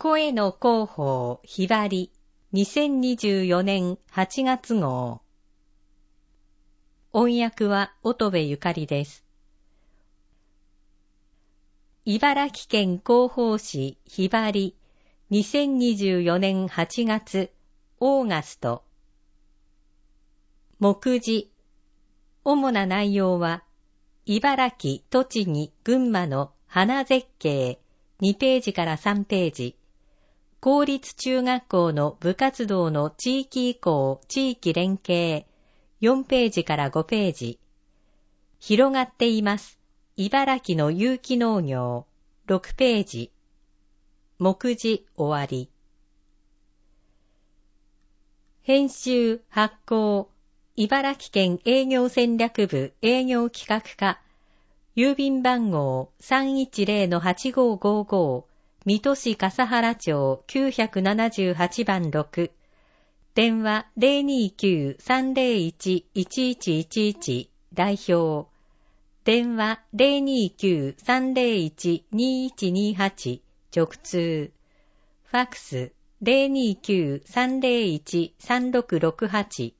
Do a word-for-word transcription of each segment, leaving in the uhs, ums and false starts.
声の広報ひばりにせんにじゅうよねんはちがつ号。音訳は乙部ゆかりです。茨城県広報誌ひばりにせんにじゅうよねんはちがつオーガスト。目次。主な内容は茨城、栃木、群馬の花絶景にページからさんページ。公立中学校の部活動の地域移行、地域連携よんページからごページ。広がっています。茨城の有機農業ろくページ。目次終わり。編集発行茨城県営業戦略部営業企画課郵便番号 さんいちゼロのはちごごご 水戸市笠原町きゅうななはちばんろく電話 ゼロにきゅうさんゼロいちいちいちいちいち 代表電話 ゼロにきゅうさんゼロいちにいちにはち 直通ファックス ゼロにきゅうさんゼロいちさんろくろくはち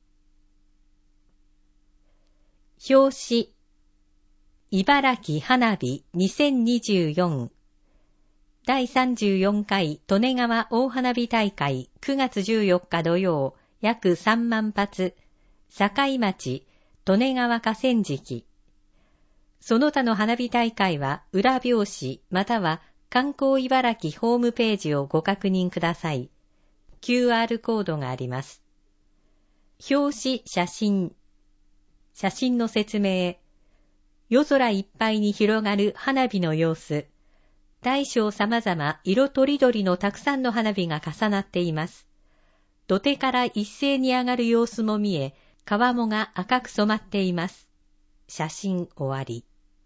表紙茨城花火にせんにじゅうよんだいさんじゅうよんかい利根川大花火大会くがつじゅうよっか土曜約さんまんぱつ境町利根川河川敷その他の花火大会は裏表紙または観光茨城ホームページをご確認ください。キューアール コードがあります。表紙写真写真の説明夜空いっぱいに広がる花火の様子大小様々色とりどりのたくさんの花火が重なっています。土手から一斉に上がる様子も見え、川面が赤く染まっています。写真終わり。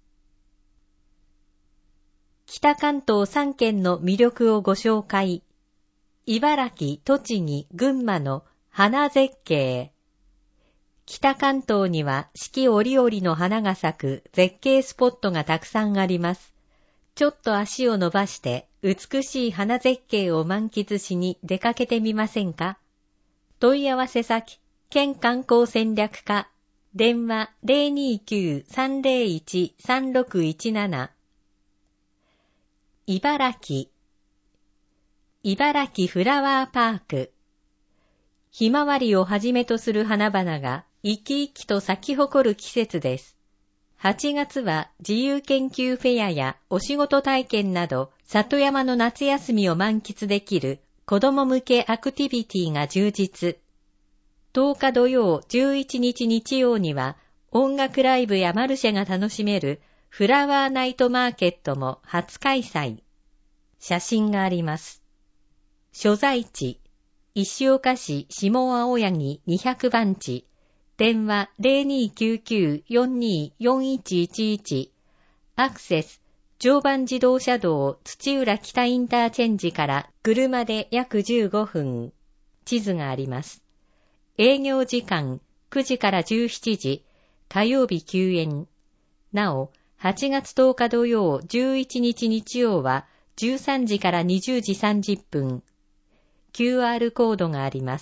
北関東さんけんの魅力をご紹介。茨城、栃木、群馬の花絶景。北関東には四季折々の花が咲く絶景スポットがたくさんあります。ちょっと足を伸ばして美しい花絶景を満喫しに出かけてみませんか？問い合わせ先、県観光戦略課、電話 ゼロにきゅうさんゼロいちさんろくいちなな。茨城、茨城フラワーパーク。ひまわりをはじめとする花々が生き生きと咲き誇る季節です。はちがつは自由研究フェアやお仕事体験など里山の夏休みを満喫できる子ども向けアクティビティが充実。とおか土曜、じゅういちにち日曜には音楽ライブやマルシェが楽しめるフラワーナイトマーケットも初開催。写真があります。所在地、石岡市下青柳にひゃくばんち。電話 ゼロにきゅうきゅうよんによんいちいちいち。アクセス、常磐自動車道土浦北インターチェンジから車で約じゅうごふん。地図があります。営業時間くじからじゅうしちじ、火曜日休園。なお、はちがつとおか土曜、じゅういちにち日曜はじゅうさんじからにじゅうじさんじゅっぷん。キューアール コードがあります。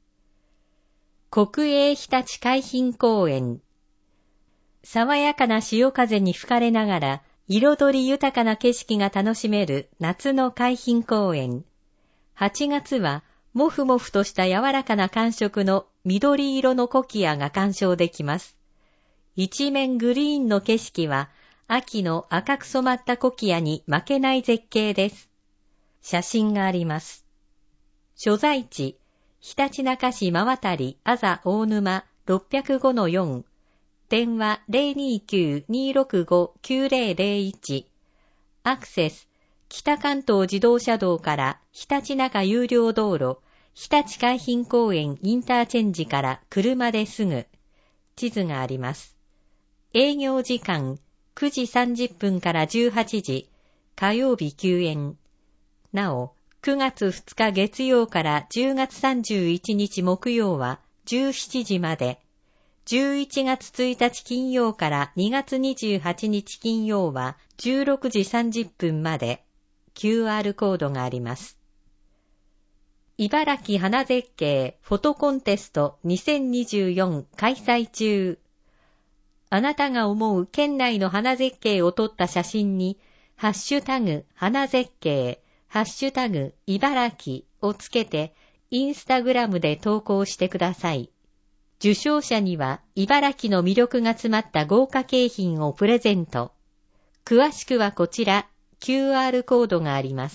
国営ひたち海浜公園。爽やかな潮風に吹かれながら、彩り豊かな景色が楽しめる夏の海浜公園。はちがつは、もふもふとした柔らかな感触の緑色のコキアが鑑賞できます。一面グリーンの景色は、秋の赤く染まったコキアに負けない絶景です。写真があります。所在地、ひたちなか市馬渡あざ大沼 ろっぴゃくごのよん。電話 ゼロにきゅうにろくごきゅうゼロゼロいち。アクセス、北関東自動車道からひたちなか有料道路、ひたち海浜公園インターチェンジから車ですぐ。地図があります。営業時間くじさんじゅっぷんからじゅうはちじ、火曜日休園。なお、くがつふつか月曜からじゅうがつさんじゅういちにち木曜はじゅうしちじまで、じゅういちがつついたち金曜からにがつにじゅうはちにち金曜はじゅうろくじさんじゅっぷんまで、キューアール コードがあります。 茨城花絶景フォトコンテストにせんにじゅうよん開催中。あなたが思う県内の花絶景を撮った写真に、ハッシュタグ花絶景、ハッシュタグ茨城をつけて、インスタグラムで投稿してください。受賞者には茨城の魅力が詰まった豪華景品をプレゼント。詳しくはこちら、キューアール コードがあります。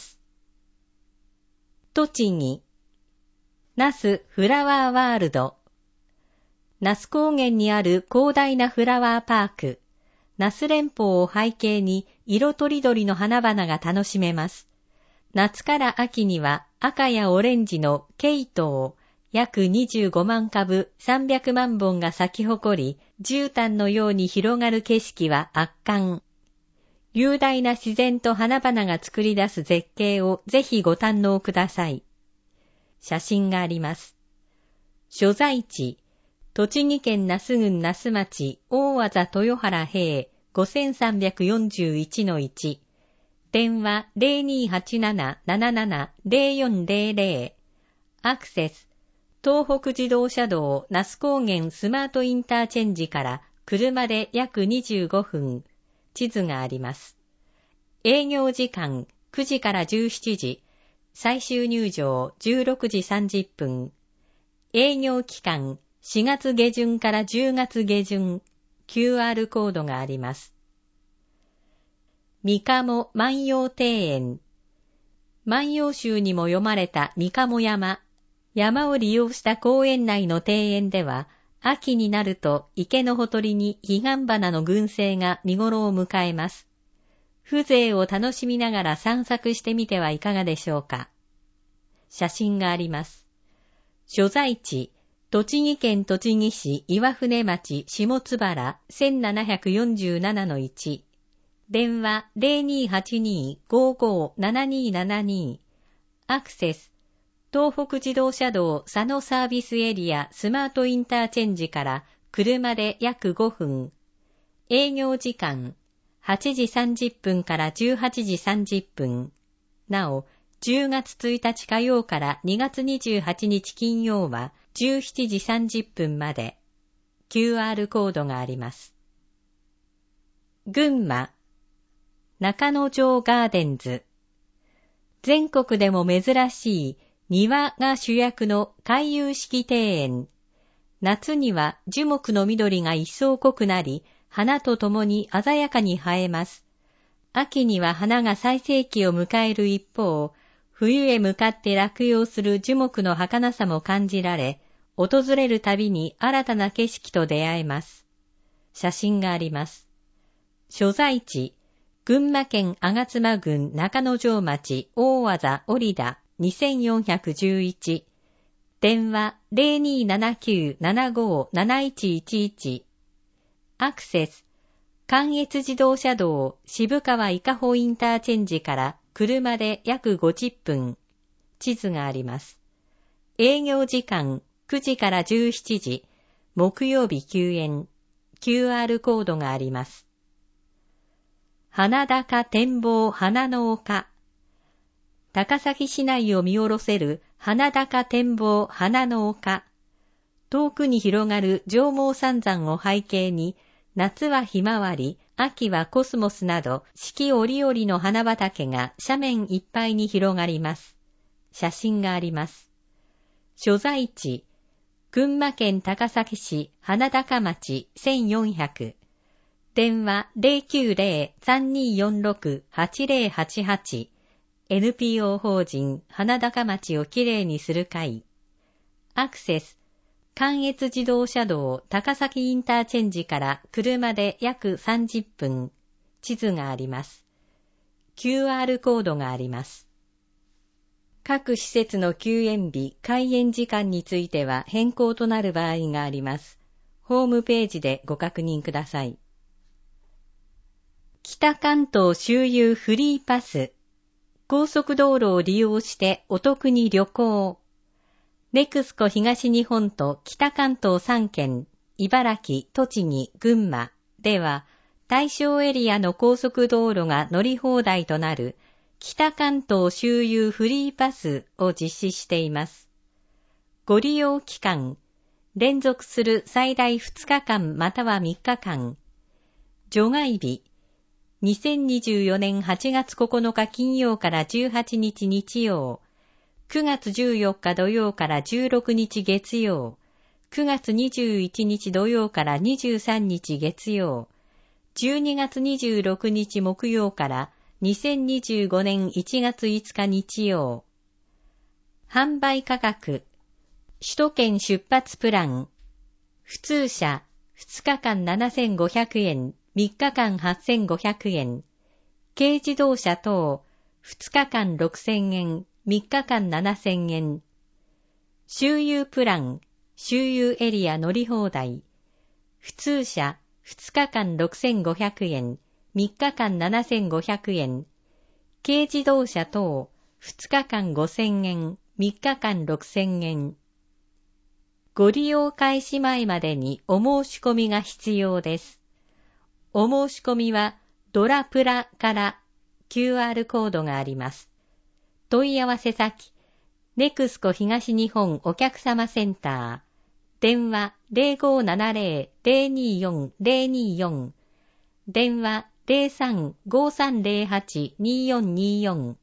栃木、那須フラワーワールド。那須高原にある広大なフラワーパーク、那須連峰を背景に色とりどりの花々が楽しめます。夏から秋には赤やオレンジのケイトウ、約にじゅうごまんかぶさんびゃくまんぼんが咲き誇り、絨毯のように広がる景色は圧巻。雄大な自然と花々が作り出す絶景をぜひご堪能ください。写真があります。所在地、栃木県那須郡那須町大字豊原平 ごさんさんよんいちのいち。電話 ゼロにーはちななななななゼロよんゼロゼロ。アクセス、東北自動車道那須高原スマートインターチェンジから車で約にじゅうごふん。地図があります。営業時間くじからじゅうしちじ。最終入場じゅうろくじさんじゅっぷん。営業期間しがつげじゅんからじゅうがつげじゅん。キューアール コードがあります。三鴨万葉庭園。万葉集にも読まれた三鴨山。山を利用した公園内の庭園では、秋になると池のほとりに彼岸花の群生が見頃を迎えます。風情を楽しみながら散策してみてはいかがでしょうか。写真があります。所在地、栃木県栃木市岩船町下津原 せんななひゃくよんじゅうななのいち。電話 ゼロにーはちにーごーごーななにーななにー。アクセス、東北自動車道佐野サービスエリアスマートインターチェンジから車で約ごふん。営業時間はちじさんじゅっぷんからじゅうはちじさんじゅっぷん。なお、じゅうがつついたち火曜からにがつにじゅうはちにち金曜はじゅうしちじさんじゅっぷんまで。キューアール コードがあります。群馬、中之条ガーデンズ。全国でも珍しい庭が主役の回遊式庭園。夏には樹木の緑が一層濃くなり、花とともに鮮やかに映えます。秋には花が最盛期を迎える一方、冬へ向かって落葉する樹木の儚さも感じられ、訪れるたびに新たな景色と出会えます。写真があります。所在地、群馬県吾妻郡中之条町大字折田にせんよんひゃくじゅういち。電話 ゼロにーななきゅうななごーなないちいちいち。アクセス、関越自動車道渋川伊香保インターチェンジから車で約ごじゅっぷん。地図があります。営業時間くじからじゅうしちじ。木曜日休園。キューアール コードがあります。花高展望花の丘。高崎市内を見下ろせる花高展望花の丘。遠くに広がる上毛三山を背景に、夏はひまわり、秋はコスモスなど四季折々の花畑が斜面いっぱいに広がります。写真があります。所在地、群馬県高崎市花高町せんよんひゃく。電話 ゼロきゅうゼロ さんにーよんろく はちゼロはちはち。エヌピーオー 法人花高町をきれいにする会。アクセス、関越自動車道高崎インターチェンジから車で約さんじゅっぷん。地図があります。キューアール コードがあります。各施設の休園日、開園時間については変更となる場合があります。ホームページでご確認ください。北関東周遊フリーパス。高速道路を利用してお得に旅行。ネクスコ東日本と北関東さんけん、茨城、栃木、群馬では、対象エリアの高速道路が乗り放題となる北関東周遊フリーパスを実施しています。ご利用期間、連続する最大ふつかかんまたはみっかかん。除外日、にせんにじゅうよねんはちがつここのか金曜からじゅうはちにち日曜、くがつじゅうよっか土曜からじゅうろくにち月曜、くがつにじゅういちにち土曜からにじゅうさんにち月曜、じゅうにがつにじゅうろくにち木曜からにせんにじゅうごねんいちがついつか日曜。販売価格、首都圏出発プラン、普通車ふつかかんななせんごひゃくえん、みっかかんはっせんごひゃくえん、軽自動車等ふつかかんろくせんえん、みっかかんななせんえん。周遊プラン、周遊エリア乗り放題、普通車ふつかかんろくせんごひゃくえん、みっかかんななせんごひゃくえん、軽自動車等ふつかかんごせんえん、みっかかんろくせんえん。ご利用開始前までにお申し込みが必要です。お申し込みはドラプラからキューアール コードがあります。問い合わせ先、ネクスコ東日本お客様センター、電話 ゼロごななゼロ ゼロによん ゼロによん、電話 ゼロさん ごさんゼロはち によんによん。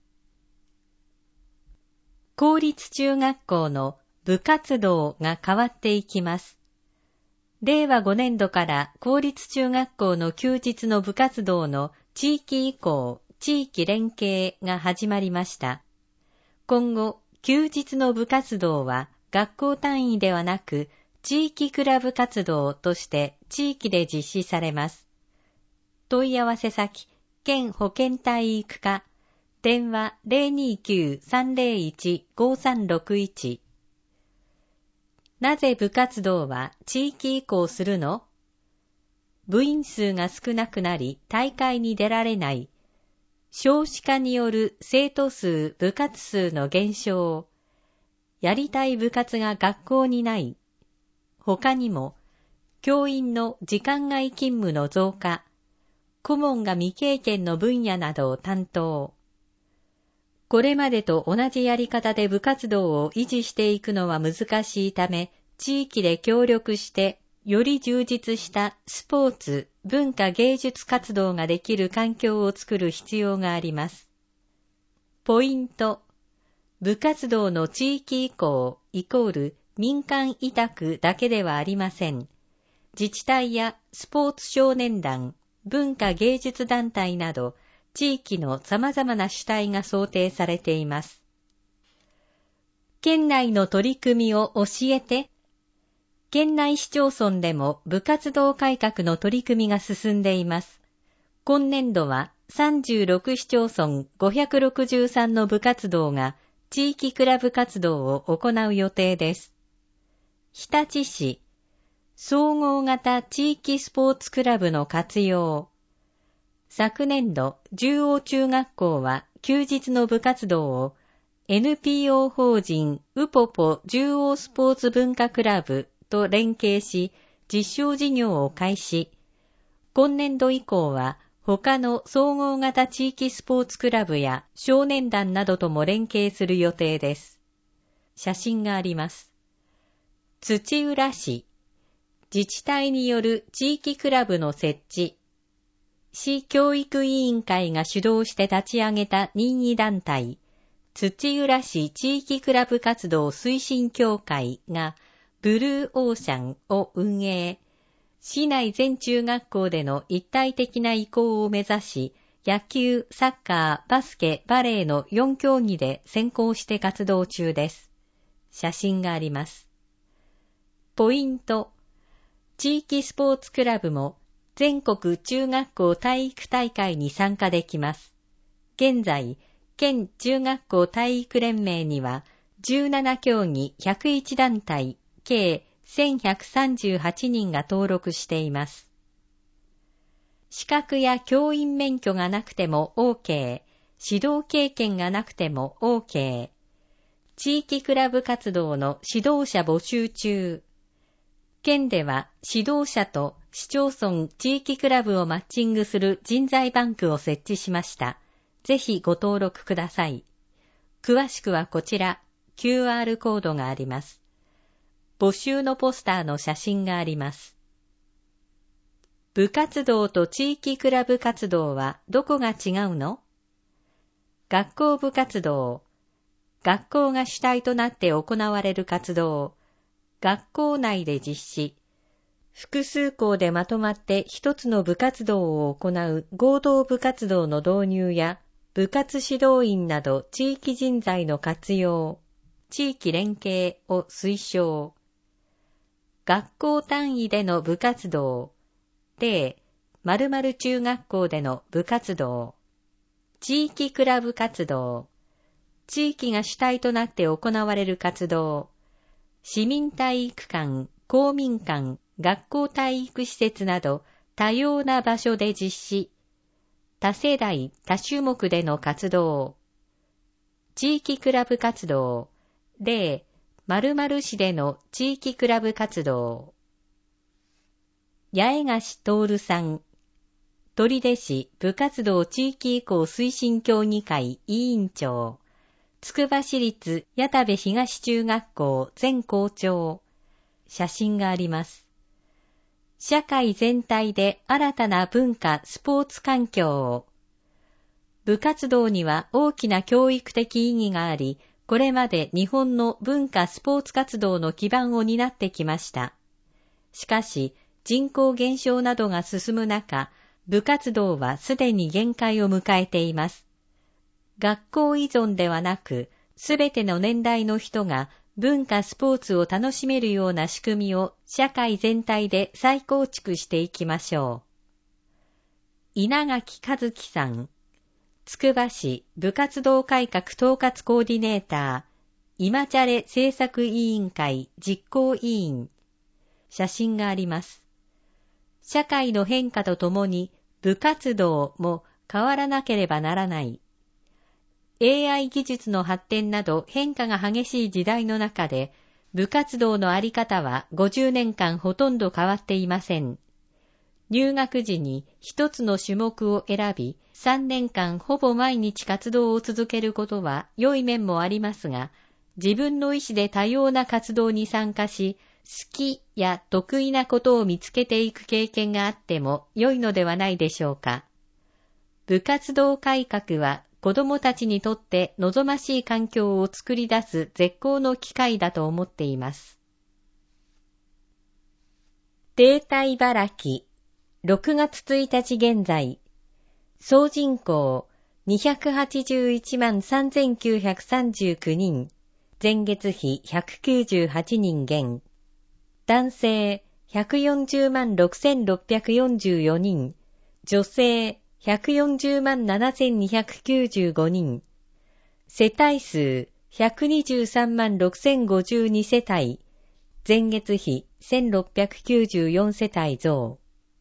公立中学校の部活動が変わっていきます。れいわごねんどから公立中学校の休日の部活動の地域移行、地域連携が始まりました。今後、休日の部活動は学校単位ではなく、地域クラブ活動として地域で実施されます。問い合わせ先、県保健体育課、電話 ゼロにきゅう さんゼロいち ごさんろくいち。なぜ部活動は地域移行するの？部員数が少なくなり大会に出られない。少子化による生徒数・部活数の減少。やりたい部活が学校にない。他にも、教員の時間外勤務の増加。顧問が未経験の分野などを担当。これまでと同じやり方で部活動を維持していくのは難しいため、地域で協力して、より充実したスポーツ、文化芸術活動ができる環境を作る必要があります。ポイント。部活動の地域移行イコール民間委託だけではありません。自治体やスポーツ少年団、文化芸術団体など、地域の様々な主体が想定されています。県内の取り組みを教えて。県内市町村でも部活動改革の取り組みが進んでいます。今年度はさんじゅうろく市町村ごひゃくろくじゅうさんの部活動が地域クラブ活動を行う予定です。日立市、総合型地域スポーツクラブの活用。昨年度、十王中学校は休日の部活動を エヌピーオー 法人ウポポ十王スポーツ文化クラブと連携し実証事業を開始。今年度以降は他の総合型地域スポーツクラブや少年団などとも連携する予定です。写真があります。土浦市、自治体による地域クラブの設置。市教育委員会が主導して立ち上げた任意団体、土浦市地域クラブ活動推進協会がブルーオーシャンを運営。市内全中学校での一体的な移行を目指し、野球、サッカー、バスケ、バレーのよん競技で先行して活動中です。写真があります。ポイント。地域スポーツクラブも全国中学校体育大会に参加できます。現在、県中学校体育連盟にはじゅうなな競技ひゃくいち団体、計せんひゃくさんじゅうはちにんが登録しています。資格や教員免許がなくても OK、指導経験がなくても OK。地域クラブ活動の指導者募集中。県では指導者と市町村地域クラブをマッチングする人材バンクを設置しました。 ぜひご登録ください。詳しくはこちら、キューアール コードがあります。募集のポスターの写真があります。部活動と地域クラブ活動はどこが違うの？学校部活動、学校が主体となって行われる活動、学校内で実施、複数校でまとまって一つの部活動を行う合同部活動の導入や、部活指導員など地域人材の活用、地域連携を推奨。学校単位での部活動、例、〇〇中学校での部活動、地域クラブ活動、地域が主体となって行われる活動、市民体育館、公民館、学校体育施設など多様な場所で実施、多世代、多種目での活動、地域クラブ活動、例、〇〇市での地域クラブ活動。八重樫徹さん、取手市部活動地域移行推進協議会委員長、つくば市立谷田部東中学校前校長。写真があります。社会全体で新たな文化・スポーツ環境を。部活動には大きな教育的意義があり、これまで日本の文化・スポーツ活動の基盤を担ってきました。しかし、人口減少などが進む中、部活動はすでに限界を迎えています。学校依存ではなく、すべての年代の人が文化・スポーツを楽しめるような仕組みを社会全体で再構築していきましょう。稲垣和樹さん、つくば市部活動改革統括コーディネーター、今チャレ政策委員会実行委員。写真があります。社会の変化とともに部活動も変わらなければならない。エーアイ 技術の発展など変化が激しい時代の中で、部活動のあり方はごじゅうねんかんほとんど変わっていません。入学時に一つの種目を選び、さんねんかんほぼ毎日活動を続けることは良い面もありますが、自分の意思で多様な活動に参加し、好きや得意なことを見つけていく経験があっても良いのではないでしょうか。部活動改革は子どもたちにとって望ましい環境を作り出す絶好の機会だと思っています。データ茨城、ろくがつついたち現在、総人口にひゃくはちじゅういちまんさんぜんきゅうひゃくさんじゅうきゅうにん、前月比ひゃくきゅうじゅうはちにん減、男性ひゃくよんじゅうまんろくせんろっぴゃくよんじゅうよにん、女性ひゃくよんじゅうまんななせんにひゃくきゅうじゅうごにん、世帯数ひゃくにじゅうさんまんろくせんごじゅうに世帯、前月比せんろっぴゃくきゅうじゅうよん世帯増。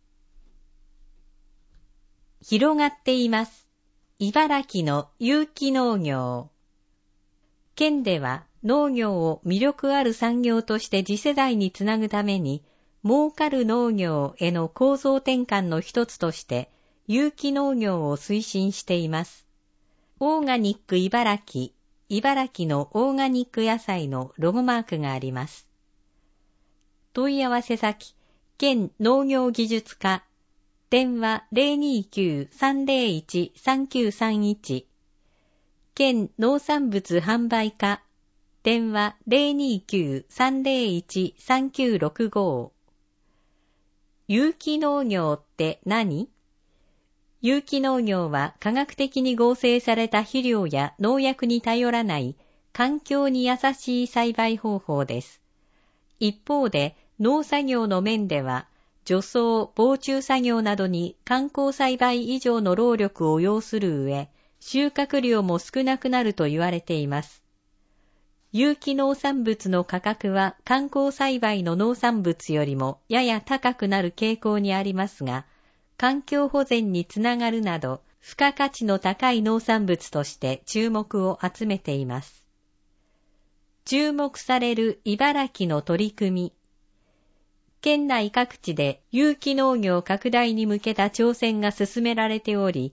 広がっています。茨城の有機農業。県では農業を魅力ある産業として次世代につなぐために、儲かる農業への構造転換の一つとして、有機農業を推進しています。オーガニック茨城、茨城のオーガニック野菜のロゴマークがあります。問い合わせ先、県農業技術課、電話 ゼロにきゅうさんゼロいちさんきゅうさんいち、県農産物販売課、電話 ゼロにきゅうさんゼロいちさんきゅうろくご。有機農業って何？有機農業は科学的に合成された肥料や農薬に頼らない環境に優しい栽培方法です。一方で農作業の面では除草・防虫作業などに慣行栽培以上の労力を要する上、収穫量も少なくなると言われています。有機農産物の価格は慣行栽培の農産物よりもやや高くなる傾向にありますが、環境保全につながるなど、付加価値の高い農産物として注目を集めています。注目される茨城の取り組み。県内各地で有機農業拡大に向けた挑戦が進められており、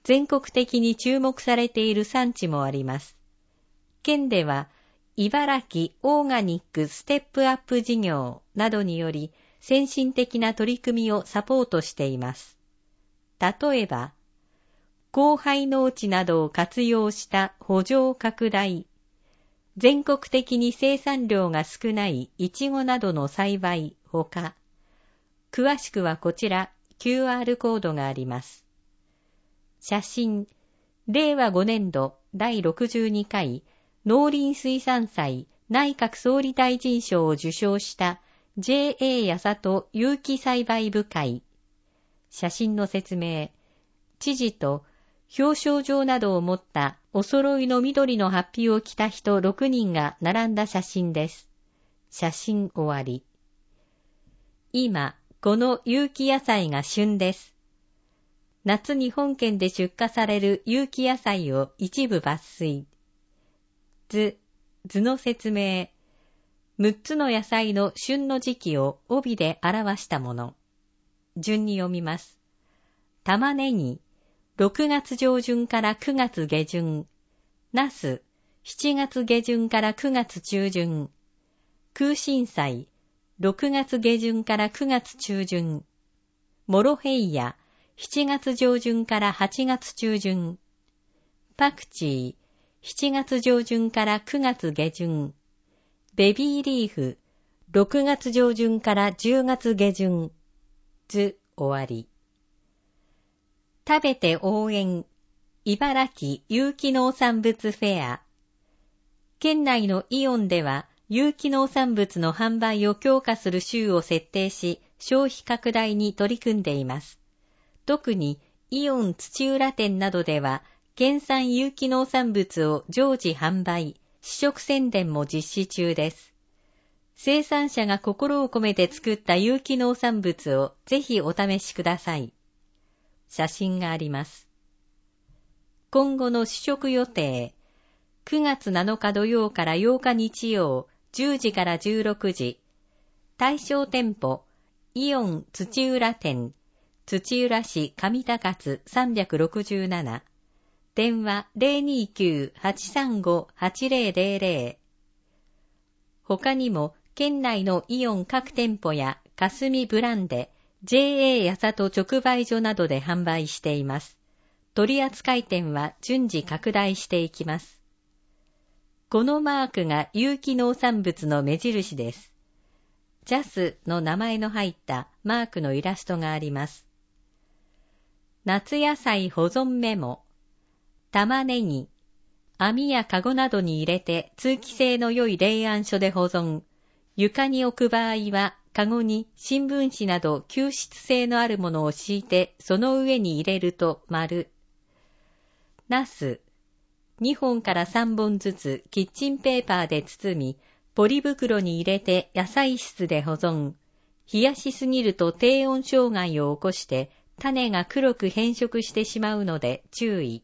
全国的に注目されている産地もあります。県では、茨城オーガニックステップアップ事業などにより先進的な取り組みをサポートしています。例えば、荒廃農地などを活用した圃場拡大、全国的に生産量が少ないイチゴなどの栽培ほか、詳しくはこちら キューアール コードがあります。写真、れいわごねんどだいろくじゅうにかい農林水産祭内閣総理大臣賞を受賞した ジェーエー 八里有機栽培部会。写真の説明、知事と表彰状などを持ったお揃いの緑のハッピーを着た人ろくにんが並んだ写真です。写真終わり。今、この有機野菜が旬です。夏に本県で出荷される有機野菜を一部抜粋。図、図の説明。むっつの野菜の旬の時期を帯で表したもの。順に読みます。玉ねぎ、ろくがつ上旬からくがつ下旬。ナス、しちがつ下旬からくがつ中旬。空心菜、ろくがつ下旬からくがつ中旬。モロヘイヤ、しちがつ上旬からはちがつ中旬。パクチー、しちがつ上旬からくがつ下旬。ベビーリーフ、ろくがつ上旬からじゅうがつ下旬。図終わり。食べて応援、茨城有機農産物フェア。県内のイオンでは有機農産物の販売を強化する週を設定し、消費拡大に取り組んでいます。特にイオン土浦店などでは、県産有機農産物を常時販売、試食宣伝も実施中です。生産者が心を込めて作った有機農産物をぜひお試しください。写真があります。今後の試食予定。くがつなのか土曜からようか日曜、じゅうじからじゅうろくじ。対象店舗、イオン土浦店、土浦市上高津さんびゃくろくじゅうなな。電話 ゼロにきゅう はちさんご はちゼロゼロゼロ。他にも県内のイオン各店舗や霞ブランデ、ジェーエー 八里直売所などで販売しています。取扱店は順次拡大していきます。このマークが有機農産物の目印です。ジャスの名前の入ったマークのイラストがあります。夏野菜保存メモ。玉ねぎ、網やカゴなどに入れて通気性の良い冷暗所で保存。床に置く場合は、カゴに新聞紙など吸湿性のあるものを敷いて、その上に入れると丸。ナス、にほんからさんぼんずつキッチンペーパーで包み、ポリ袋に入れて野菜室で保存。冷やしすぎると低温障害を起こして、種が黒く変色してしまうので注意。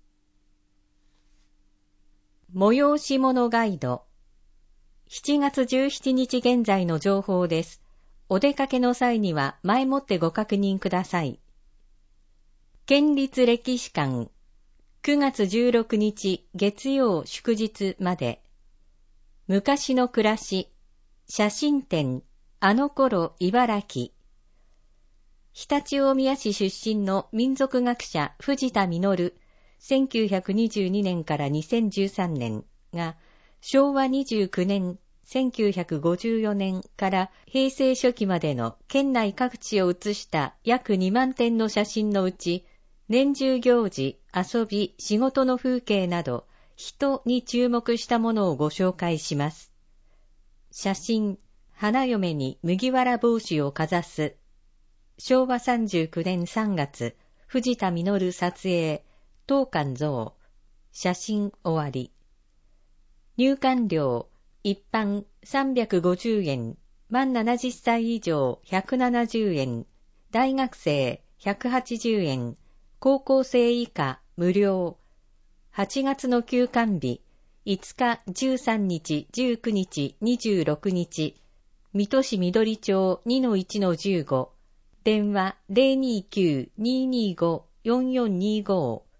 催し物ガイド。しちがつじゅうしちにち現在の情報です。お出かけの際には前もってご確認ください。県立歴史館、くがつじゅうろくにち月曜祝日まで。昔の暮らし、写真展、あの頃茨城。常陸大宮市出身の民族学者藤田実、せんきゅうひゃくにじゅうにねんからにせんじゅうさんねんが、しょうわにじゅうきゅうねん、せんきゅうひゃくごじゅうよねんから平成初期までの県内各地を写した約にまんてんの写真のうち、年中行事、遊び、仕事の風景など、人に注目したものをご紹介します。写真、花嫁に麦わら帽子をかざす。しょうわさんじゅうきゅうねんさんがつ、藤田実撮影、当館像。写真終わり。入館料、一般さんびゃくごじゅうえん、満ななじゅっさい以上ひゃくななじゅうえん、大学生ひゃくはちじゅうえん、高校生以下無料。はちがつの休館日、いつか、じゅうさんにち、じゅうくにち、にじゅうろくにち、水戸市緑町 にのいちのじゅうご、電話 ゼロにきゅう にーにーご よんよんにーご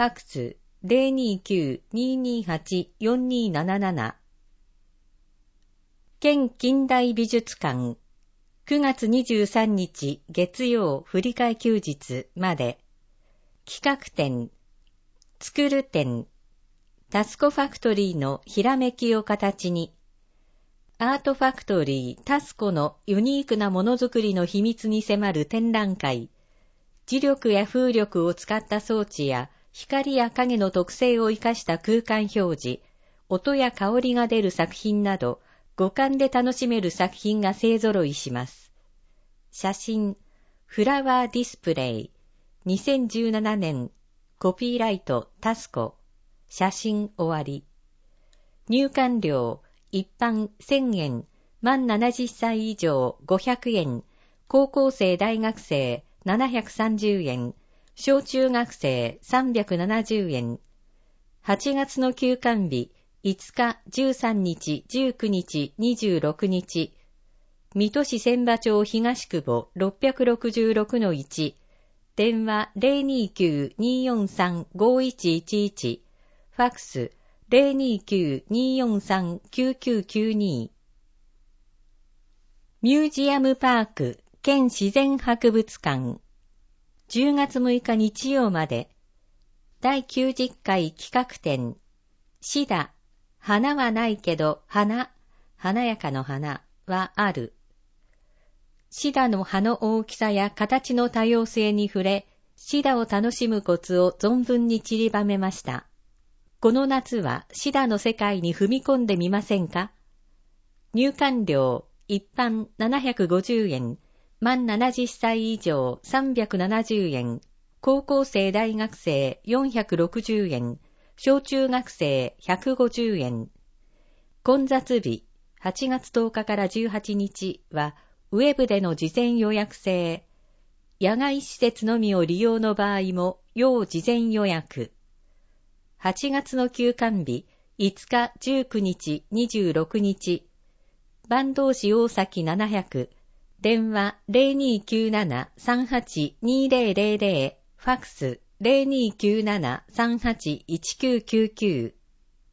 ファックス ゼロにきゅう にーにーはち よんにーなななな。県近代美術館くがつにじゅうさんにち月曜振り替え休日まで。企画展、作る展、タスコファクトリーのひらめきを形に、アートファクトリータスコのユニークなものづくりの秘密に迫る展覧会、磁力や風力を使った装置や光や影の特性を生かした空間表示、音や香りが出る作品など、五感で楽しめる作品が勢ぞろいします。写真、フラワーディスプレイ、にせんじゅうななねん、コピーライトタスコ、写真終わり。入館料、一般せんえん、満ななじゅっさい以上ごひゃくえん、高校生大学生ななひゃくさんじゅうえん、小中学生さんびゃくななじゅうえん。はちがつの休館日、いつか、じゅうさんにち、じゅうくにち、にじゅうろくにち。水戸市千葉町東久保 ろっぴゃくろくじゅうろくのいち。電話 ゼロにきゅう にーよんさん ごいちいちいち。ファックス ゼロにきゅう にーよんさん きゅうきゅうきゅうに。ミュージアムパーク県自然博物館。じゅうがつむいか日曜まで。だいきゅうじゅっかい企画展。シダ。花はないけど花、華やかの花はある。シダの葉の大きさや形の多様性に触れ、シダを楽しむコツを存分に散りばめました。この夏はシダの世界に踏み込んでみませんか？入館料、一般ななひゃくごじゅうえん、満ななじゅっさい以上さんびゃくななじゅうえん、高校生大学生よんひゃくろくじゅうえん、小中学生ひゃくごじゅうえん。混雑日、はちがつとおかからじゅうはちにちは、ウェブでの事前予約制。野外施設のみを利用の場合も、要事前予約。はちがつの休館日、いつか、じゅうくにち、にじゅうろくにち。坂東市大崎ななひゃく。電話 ゼロにきゅうなな さんはち にーぜろぜろぜろ。ファックスゼロにきゅうなな さんはち いちきゅうきゅうきゅう。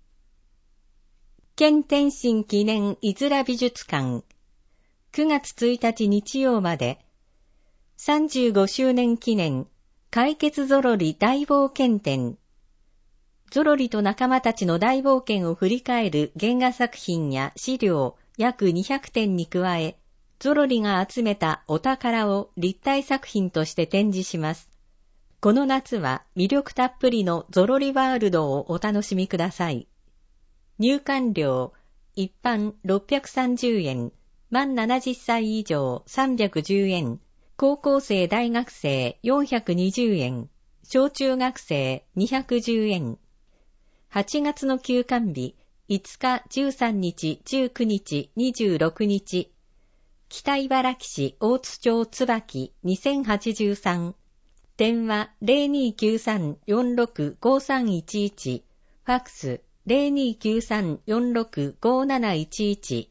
県天津記念いづら美術館。くがつついたち日曜まで。さんじゅうごしゅうねん記念解決ゾロリ大冒険展。ゾロリと仲間たちの大冒険を振り返る原画作品や資料約にひゃくてんに加え、ゾロリが集めたお宝を立体作品として展示します。この夏は魅力たっぷりのゾロリワールドをお楽しみください。入館料、一般ろっぴゃくさんじゅうえん、満ななじゅっさい以上さんびゃくじゅうえん、高校生大学生よんひゃくにじゅうえん、小中学生にひゃくじゅうえん。はちがつの休館日、いつか、じゅうさんにち、じゅうくにち、にじゅうろくにち。北茨城市大津町椿にせんはちじゅうさん。電話 ゼロにきゅうさん よんろく ごさんいちいち。ファックスゼロにきゅうさん よんろく ごなないちいち。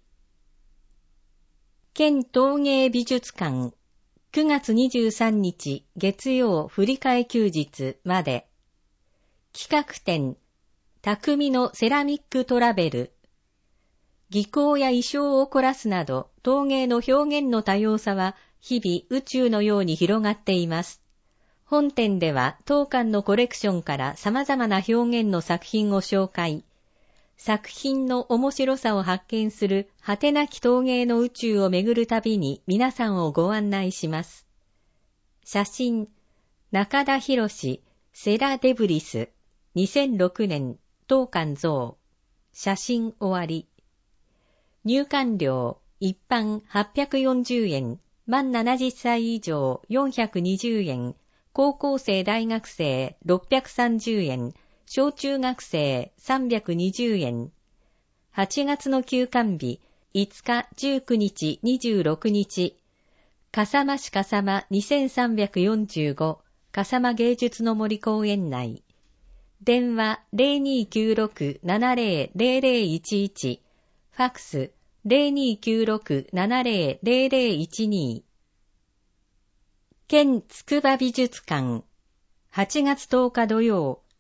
県陶芸美術館。くがつにじゅうさんにち月曜振り替え休日まで。企画展。匠のセラミックトラベル。技巧や衣装を凝らすなど陶芸の表現の多様さは日々宇宙のように広がっています。本展では当館のコレクションから様々な表現の作品を紹介。作品の面白さを発見する果てなき陶芸の宇宙を巡る旅に皆さんをご案内します。写真、中田博士、セラ・デブリス、にせんろくねん、当館像。写真終わり。入館料、一般はっぴゃくよんじゅうえん、満ななじゅっさい以上よんひゃくにじゅうえん、高校生大学生ろっぴゃくさんじゅうえん、小中学生さんびゃくにじゅうえん。はちがつの休館日、いつか、じゅうくにち、にじゅうろくにち。笠間市笠間にせんさんびゃくよんじゅうご、笠間芸術の森公園内。電話 ゼロにきゅうろく ななぜろ ゼロゼロいちいち。ファックスゼロにきゅうろく ななぜろ ゼロゼロいちに。県筑波美術館。はちがつとおか土曜、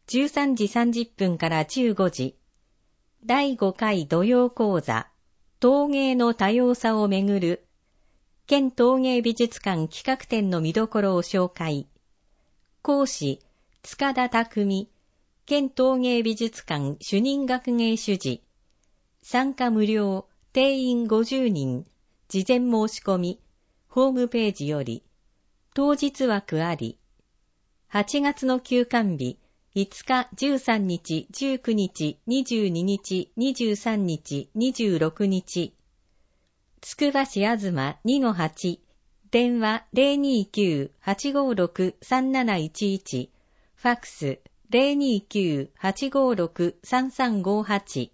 じゅうさんじさんじゅっぷんからじゅうごじ、だいごかい土曜講座、陶芸の多様さをめぐる、県陶芸美術館企画展の見どころを紹介。講師、塚田匠、県陶芸美術館主任学芸主事。参加無料、定員ごじゅうにん、事前申し込み、ホームページより、当日枠あり。はちがつの休館日、いつか、じゅうさんにち、じゅうくにち、にじゅうににち、にじゅうさんにち、にじゅうろくにち。つくば市あずま にのはち、電話 ゼロにきゅう はちごろく さんなないちいち、ファックス ゼロにきゅう はちごろく さんさんごはち。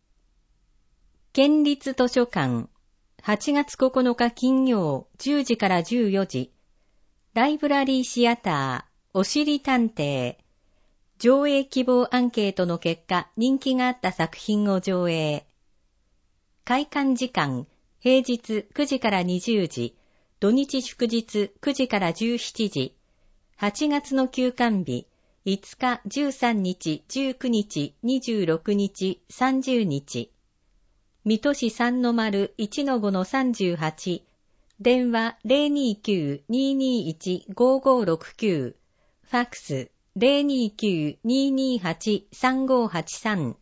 県立図書館、はちがつここのか金曜じゅうじからじゅうよじ、ライブラリーシアター、おしり探偵、上映希望アンケートの結果、人気があった作品を上映。開館時間、平日くじからにじゅうじ、土日祝日くじからじゅうしちじ、はちがつの休館日、いつか、じゅうさんにち、じゅうくにち、にじゅうろくにち、さんじゅうにち。水戸市 さんのまる いちのごのさんじゅうはち、電話 ゼロにきゅう ににいち ごごろくきゅう、ファックス ゼロにきゅう ににはち さんごはちさん。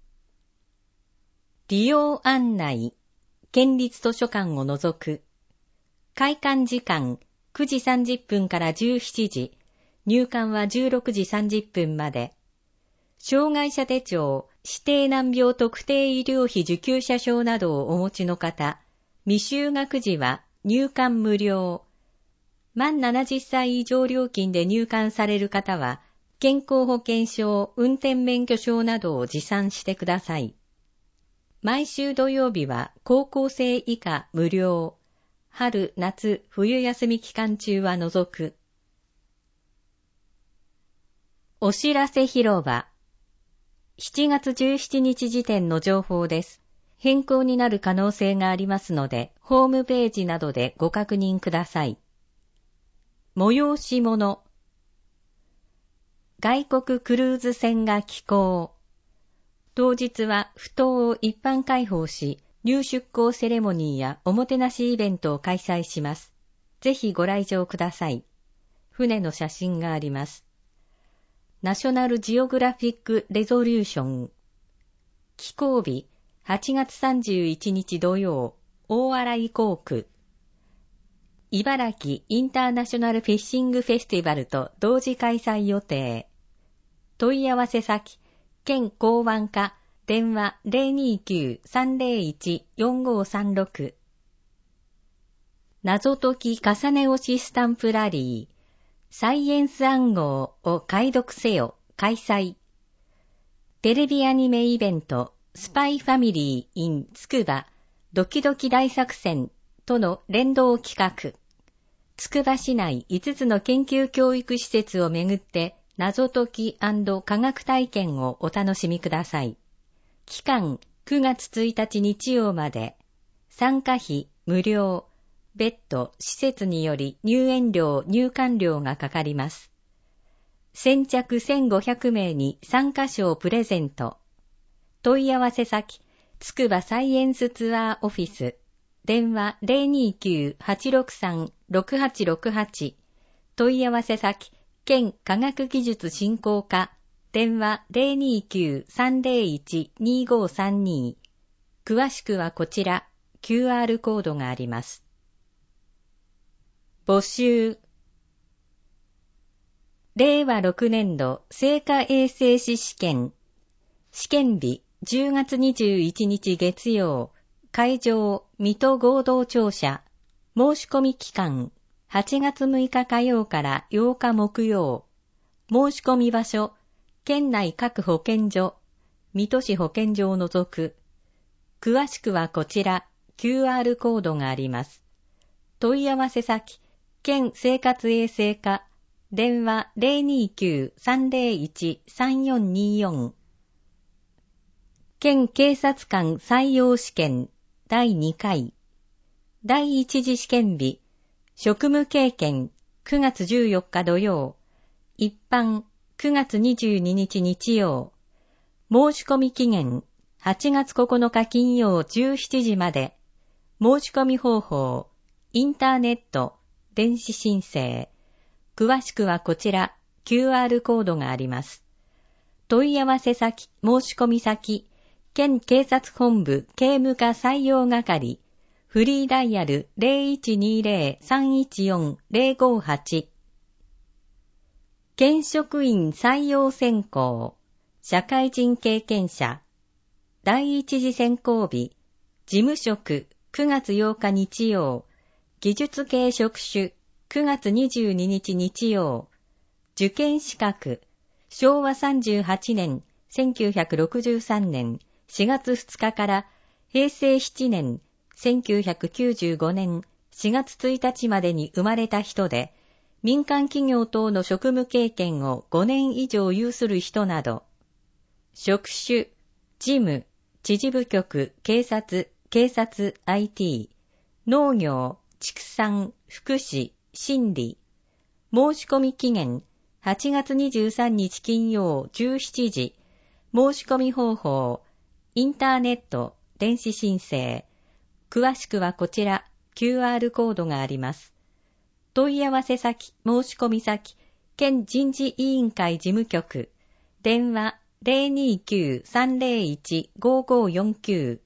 利用案内、県立図書館を除く。開館時間くじさんじゅっぷんからじゅうしちじ、入館はじゅうろくじさんじゅっぷんまで。障害者手帳、指定難病特定医療費受給者証などをお持ちの方、未就学時は入館無料。満ななじゅっさい以上料金で入館される方は、健康保険証、運転免許証などを持参してください。毎週土曜日は高校生以下無料。春、夏、冬休み期間中は除く。お知らせ広場。しちがつじゅうしちにち時点の情報です。変更になる可能性がありますので、ホームページなどでご確認ください。催し物。外国クルーズ船が寄港。当日は埠頭を一般開放し、入出港セレモニーやおもてなしイベントを開催します。ぜひご来場ください。船の写真があります。ナショナルジオグラフィックレゾリューション。寄港日、はちがつさんじゅういちにち土曜、大洗港区。茨城インターナショナルフィッシングフェスティバルと同時開催予定。問い合わせ先、県港湾課、電話 ゼロにきゅう さんゼロいち よんごさんろく。謎解き重ね押しスタンプラリー。サイエンス暗号を解読せよ、開催。テレビアニメイベント、スパイファミリー in つくば、ドキドキ大作戦との連動企画。つくば市内いつつの研究教育施設をめぐって謎解き&科学体験をお楽しみください。期間くがつついたち日曜まで。参加費無料。別途施設により入園料入館料がかかります。先着せんごひゃくめいに参加賞プレゼント。問い合わせ先、つくばサイエンスツアーオフィス。電話 ゼロにきゅう はちろくさん ろくはちろくはち。問い合わせ先、県科学技術振興課。電話 ゼロにきゅう さんゼロいち にごさんに。詳しくはこちら、キューアール コードがあります。募集。れいわろくねんど成果衛生士試験。試験日じゅうがつにじゅういちにち月曜。会場水戸合同庁舎。申し込み期間はちがつむいか火曜からようか木曜。申し込み場所県内各保健所。水戸市保健所を除く。詳しくはこちら キューアール コードがあります。問い合わせ先県生活衛生課。電話 ゼロにきゅう さんゼロいち さんよんによん。県警察官採用試験だいにかい。だいいち次試験日。職務経験くがつじゅうよっか土曜。一般くがつにじゅうににち日曜。申し込み期限はちがつここのか金曜じゅうしちじまで。申し込み方法、インターネット、電子申請。詳しくはこちら、キューアール コードがあります。問い合わせ先、申し込み先、県警察本部警務課採用係、フリーダイヤル ゼロいちにゼロ さんいちよん ゼロごはち。県職員採用選考、社会人経験者、第一次選考日、事務職くがつようか日曜、技術系職種くがつにじゅうににち日曜、受験資格、しょうわさんじゅうはちねんせんきゅうひゃくろくじゅうさんねんしがつふつかからへいせいしちねんせんきゅうひゃくきゅうじゅうごねんしがつついたちまでに生まれた人で、民間企業等の職務経験をごねん以上有する人など、職種、事務、知事部局、警察、警察 アイティー、農業、畜産、福祉、心理。申し込み期限はちがつにじゅうさんにち金曜じゅうしちじ。申し込み方法、インターネット、電子申請。詳しくはこちら、キューアール コードがあります。問い合わせ先、申し込み先、県人事委員会事務局。電話 ゼロにきゅう さんゼロいち ごごよんきゅう。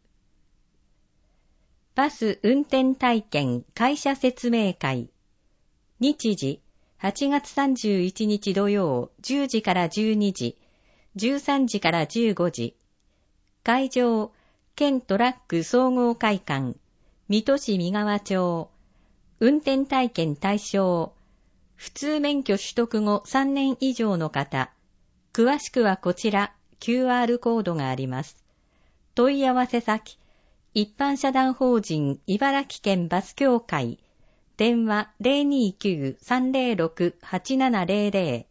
バス運転体験会社説明会。日時、はちがつさんじゅういちにち土曜じゅうじからじゅうにじ、じゅうさんじからじゅうごじ。会場、県トラック総合会館、水戸市三川町。運転体験対象、普通免許取得後さんねん以上の方。詳しくはこちら、キューアール コードがあります。問い合わせ先、一般社団法人茨城県バス協会。電話 ゼロにきゅう さんゼロろく はちななゼロゼ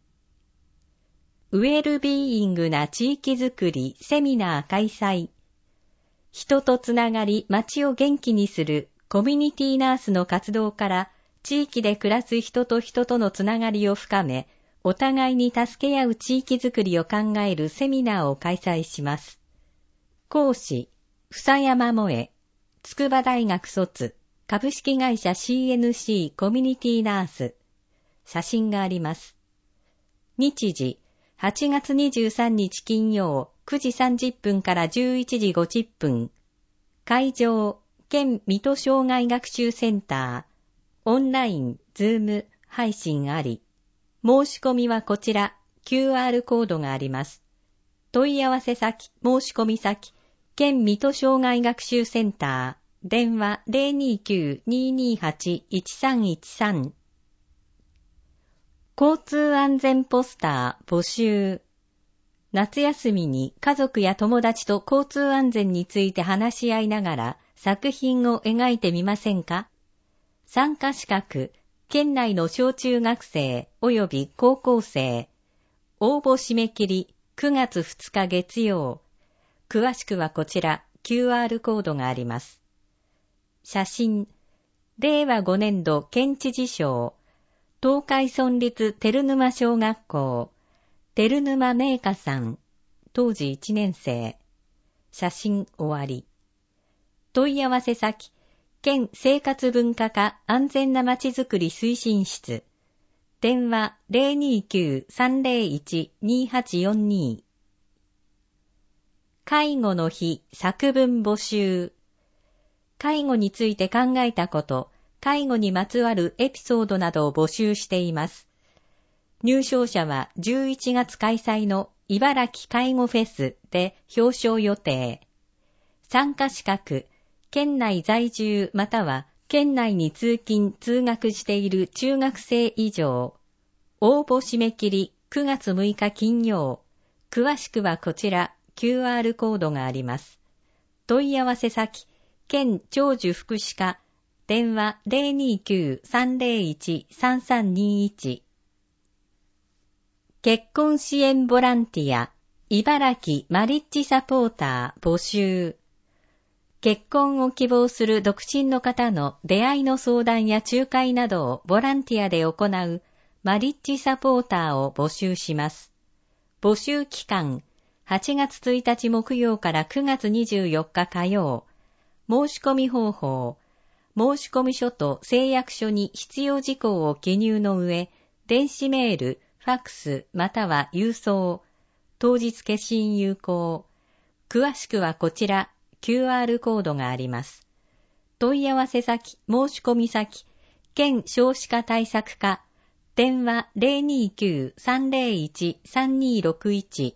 ロ。ウェルビーイングな地域づくりセミナー開催。人とつながり街を元気にするコミュニティナースの活動から地域で暮らす人と人とのつながりを深め、お互いに助け合う地域づくりを考えるセミナーを開催します。講師、房山萌え、筑波大学卒、株式会社 シーエヌシー コミュニティナース。写真があります。日時、はちがつにじゅうさんにち金曜くじさんじゅっぷんからじゅういちじごじゅっぷん。会場、県水戸障害学習センター。オンライン、ズーム、配信あり。申し込みはこちら、キューアール コードがあります。問い合わせ先、申し込み先、県水戸障害学習センター。電話 ゼロにきゅう ににはち いちさんいちさん。交通安全ポスター募集。夏休みに家族や友達と交通安全について話し合いながら作品を描いてみませんか？参加資格、県内の小中学生及び高校生。応募締め切りくがつふつか月曜。詳しくはこちら キューアール コードがあります。写真、れいわごねんど県知事賞、東海村立照沼小学校、照沼明香さん、当時いちねん生。写真終わり。問い合わせ先、県生活文化課安全なまちづくり推進室。電話 ゼロにきゅう さんゼロいち にはちよんに。介護の日作文募集。介護について考えたこと、介護にまつわるエピソードなどを募集しています。入賞者はじゅういちがつ開催の茨城介護フェスで表彰予定。参加資格、県内在住または県内に通勤・通学している中学生以上。応募締め切りくがつむいか金曜。詳しくはこちら キューアール コードがあります。問い合わせ先、県長寿福祉課、電話 ゼロにきゅう さんゼロいち さんさんにいち。結婚支援ボランティア、茨城マリッジサポーター募集。結婚を希望する独身の方の出会いの相談や仲介などをボランティアで行うマリッジサポーターを募集します。募集期間、はちがつついたち木曜からくがつにじゅうよっか火曜。申し込み方法、申し込み書と誓約書に必要事項を記入の上、電子メール、ファックスまたは郵送、当日消印有効。詳しくはこちら、キューアール コードがあります。問い合わせ先、申し込み先、県少子化対策課、電話 ゼロにきゅう さんゼロいち さんにろくいち。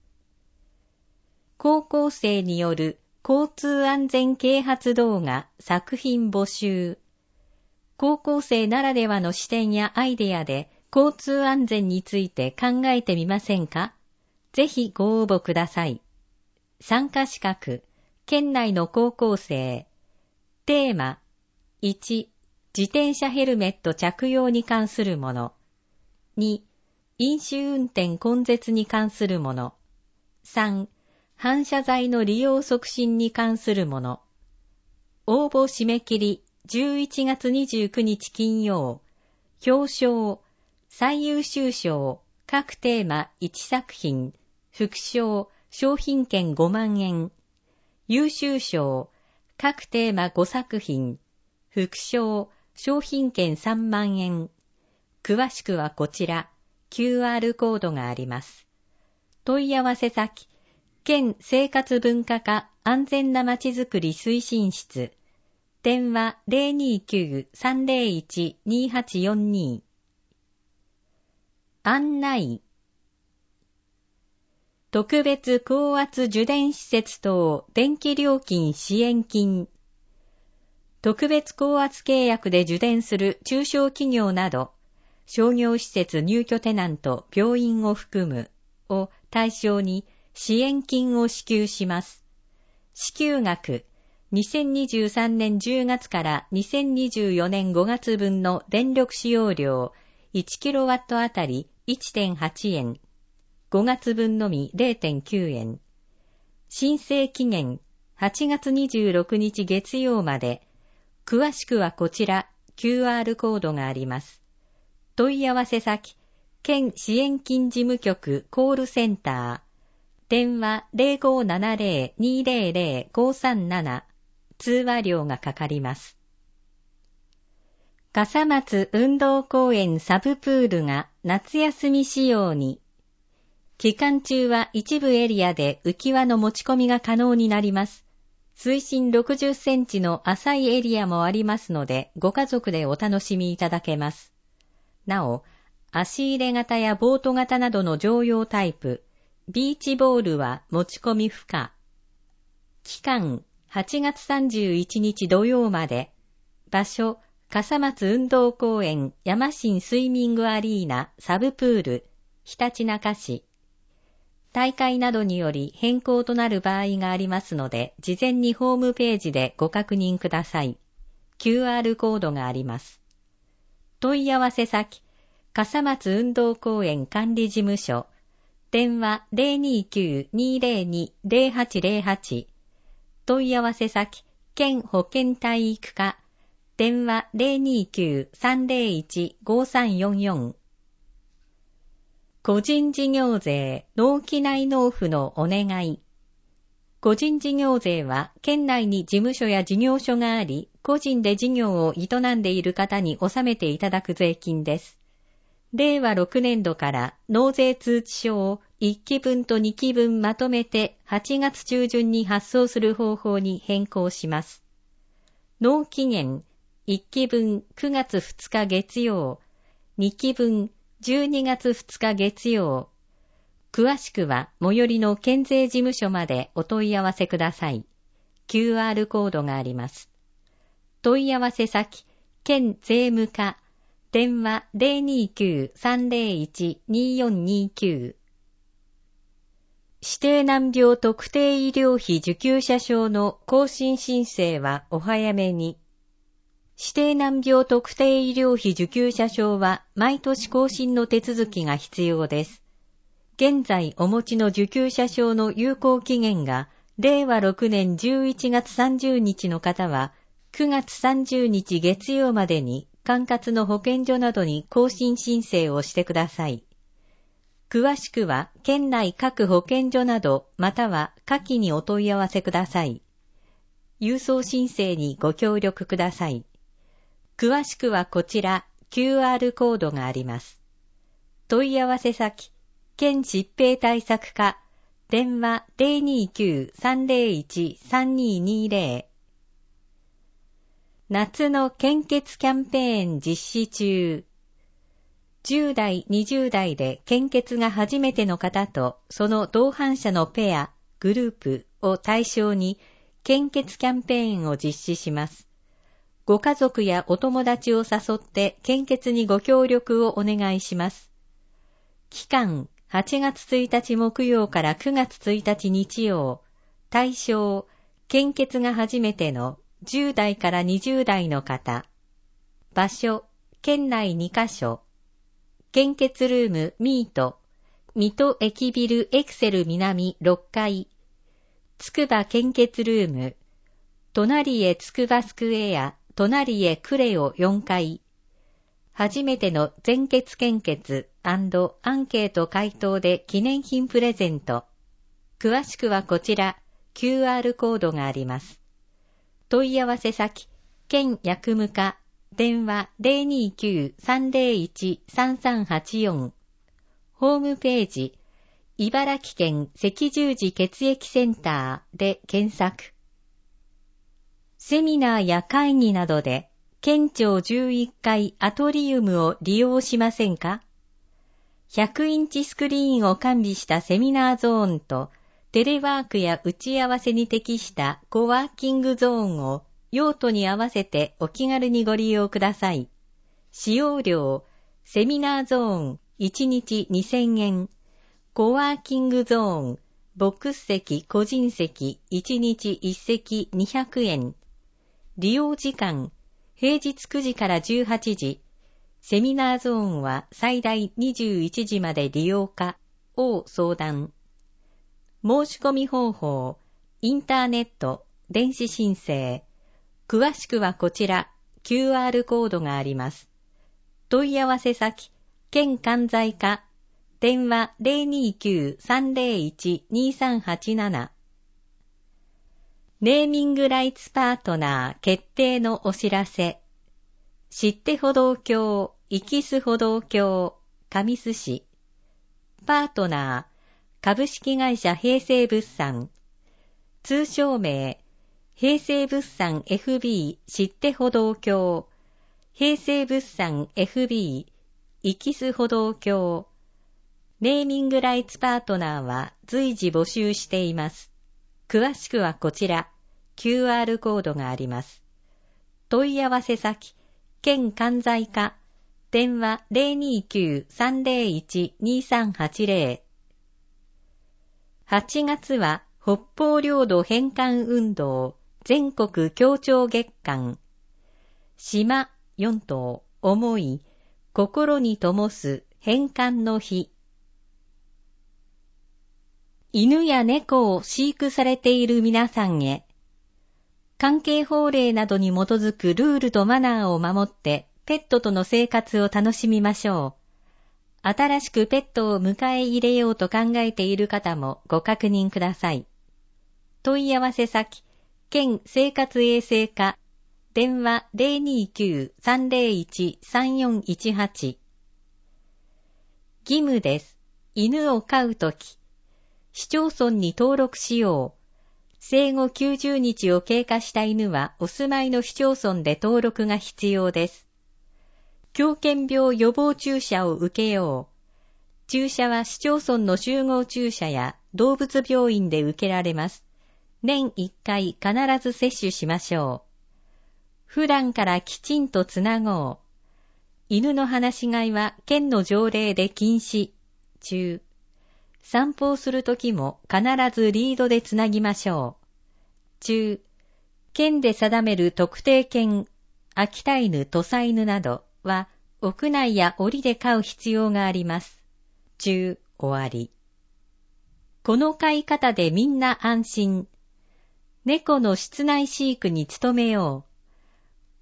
高校生による交通安全啓発動画作品募集。高校生ならではの視点やアイデアで交通安全について考えてみませんか？ぜひご応募ください。参加資格、県内の高校生。テーマ、いち、自転車ヘルメット着用に関するもの。に、飲酒運転根絶に関するもの。さん、反射材の利用促進に関するもの。応募締め切りじゅういちがつにじゅうくにち金曜。表彰、最優秀賞、各テーマいちさく品。副賞、商品券ごまんえん。優秀賞、各テーマごさく品。副賞、商品券さんまんえん。詳しくはこちら、キューアール コードがあります。問い合わせ先、県生活文化課安全なまちづくり推進室。電話 ゼロにきゅう さんゼロいち にはちよんに。案内。特別高圧受電施設等電気料金支援金。特別高圧契約で受電する中小企業など、商業施設入居テナント病院を含むを対象に支援金を支給します。支給額、にせんにじゅうさんねんじゅうがつからにせんにじゅうよねんごがつ分の電力使用量いちキロワットあたり いってんはちえん、ごがつ分のみ ゼロてんきゅうえん。申請期限はちがつにじゅうろくにち月曜まで。詳しくはこちら キューアール コードがあります。問い合わせ先、県支援金事務局コールセンター。電話 ゼロごななゼロ にゼロゼロ ごさんなな。通話料がかかります。笠松運動公園サブプールが夏休み仕様に。期間中は一部エリアで浮き輪の持ち込みが可能になります。水深ろくじゅっセンチの浅いエリアもありますので、ご家族でお楽しみいただけます。なお、足入れ型やボート型などの乗用タイプ、ビーチボールは持ち込み不可。期間、はちがつさんじゅういちにち土曜まで。場所、笠松運動公園山新スイミングアリーナサブプール、ひたちなか市。大会などにより変更となる場合がありますので、事前にホームページでご確認ください。キューアール コードがあります。問い合わせ先、笠松運動公園管理事務所。電話 ゼロにきゅう にゼロに ゼロはちゼロはち。問い合わせ先、県保健体育課。電話 ゼロにきゅう さんゼロいち ごさんよんよん。個人事業税、納期内納付のお願い。個人事業税は、県内に事務所や事業所があり、個人で事業を営んでいる方に納めていただく税金です。れいわろくねんどから納税通知書をいっきぶんとにきぶんまとめてはちがつちゅうじゅんに発送する方法に変更します。納期限、いっきぶんくがつふつか月曜、にきぶんじゅうにがつふつか月曜。詳しくは最寄りの県税事務所までお問い合わせください。キューアール コードがあります。問い合わせ先、県税務課。電話 ゼロにきゅう さんゼロいち によんにきゅう。指定難病特定医療費受給者証の更新申請はお早めに。指定難病特定医療費受給者証は毎年更新の手続きが必要です。現在お持ちの受給者証の有効期限がれいわろくねんじゅういちがつさんじゅうにちの方はくがつさんじゅうにち月曜までに管轄の保健所などに更新申請をしてください。詳しくは県内各保健所などまたは下記にお問い合わせください。郵送申請にご協力ください。詳しくはこちら キューアール コードがあります。問い合わせ先、県疾病対策課、電話 ゼロにきゅう さんゼロいち さんににゼロ。夏の献血キャンペーン実施中。じゅう代、にじゅう代で献血が初めての方とその同伴者のペア、グループを対象に献血キャンペーンを実施します。ご家族やお友達を誘って献血にご協力をお願いします。期間、はちがつついたち木曜からくがつついたち日曜。対象、献血が初めてのじゅう代からにじゅう代の方。場所、県内にカ所。献血ルームミート、水戸駅ビルエクセル南ろっかい。つくば献血ルーム、隣へつくばスクエア、隣へクレオよんかい。初めての全血献血&アンケート回答で記念品プレゼント。詳しくはこちら キューアール コードがあります。問い合わせ先、県薬務課、電話 ゼロにきゅう さんゼロいち さんさんはちよん。ホームページ、茨城県赤十字血液センターで検索。セミナーや会議などで県庁じゅういっかいアトリウムを利用しませんか？ひゃくインチスクリーンを完備したセミナーゾーンとテレワークや打ち合わせに適したコワーキングゾーンを用途に合わせてお気軽にご利用ください。使用料、セミナーゾーンいちにちにせんえん、コワーキングゾーン、ボックス席、個人席いちにちいち席にひゃくえん。利用時間、平日くじからじゅうはちじ、セミナーゾーンは最大にじゅういちじまで利用可を相談。申し込み方法、インターネット、電子申請。詳しくはこちら キューアール コードがあります。問い合わせ先、県関西課、電話 ゼロにきゅう さんゼロいち にさんはちなな。ネーミングライツパートナー決定のお知らせ。知って歩道橋、イキス歩道橋、神栖市。パートナー、株式会社平成物産。通称名、平成物産 エフビー 知って歩道橋。平成物産 エフビー イキス歩道橋。ネーミングライツパートナーは随時募集しています。詳しくはこちら、キューアール コードがあります。問い合わせ先、県関西課、電話 ゼロにきゅう さんゼロいち にさんはちゼロ。はちがつは北方領土返還運動全国協調月間。島よん島思い、心に灯す返還の日。犬や猫を飼育されている皆さんへ、関係法令などに基づくルールとマナーを守ってペットとの生活を楽しみましょう。新しくペットを迎え入れようと考えている方もご確認ください。問い合わせ先、県生活衛生課、電話 ゼロにきゅう さんゼロいち さんよんいちはち。義務です。犬を飼うとき、市町村に登録しよう。生後きゅうじゅうにちを経過した犬はお住まいの市町村で登録が必要です。狂犬病予防注射を受けよう。注射は市町村の集合注射や動物病院で受けられます。年いっかい必ず接種しましょう。普段からきちんとつなごう。犬の放し飼いは県の条例で禁止。中。散歩をするときも必ずリードでつなぎましょう。中。県で定める特定犬、秋田犬、土佐犬などは屋内や檻で飼う必要があります。中。終わり。この飼い方でみんな安心。猫の室内飼育に努めよう。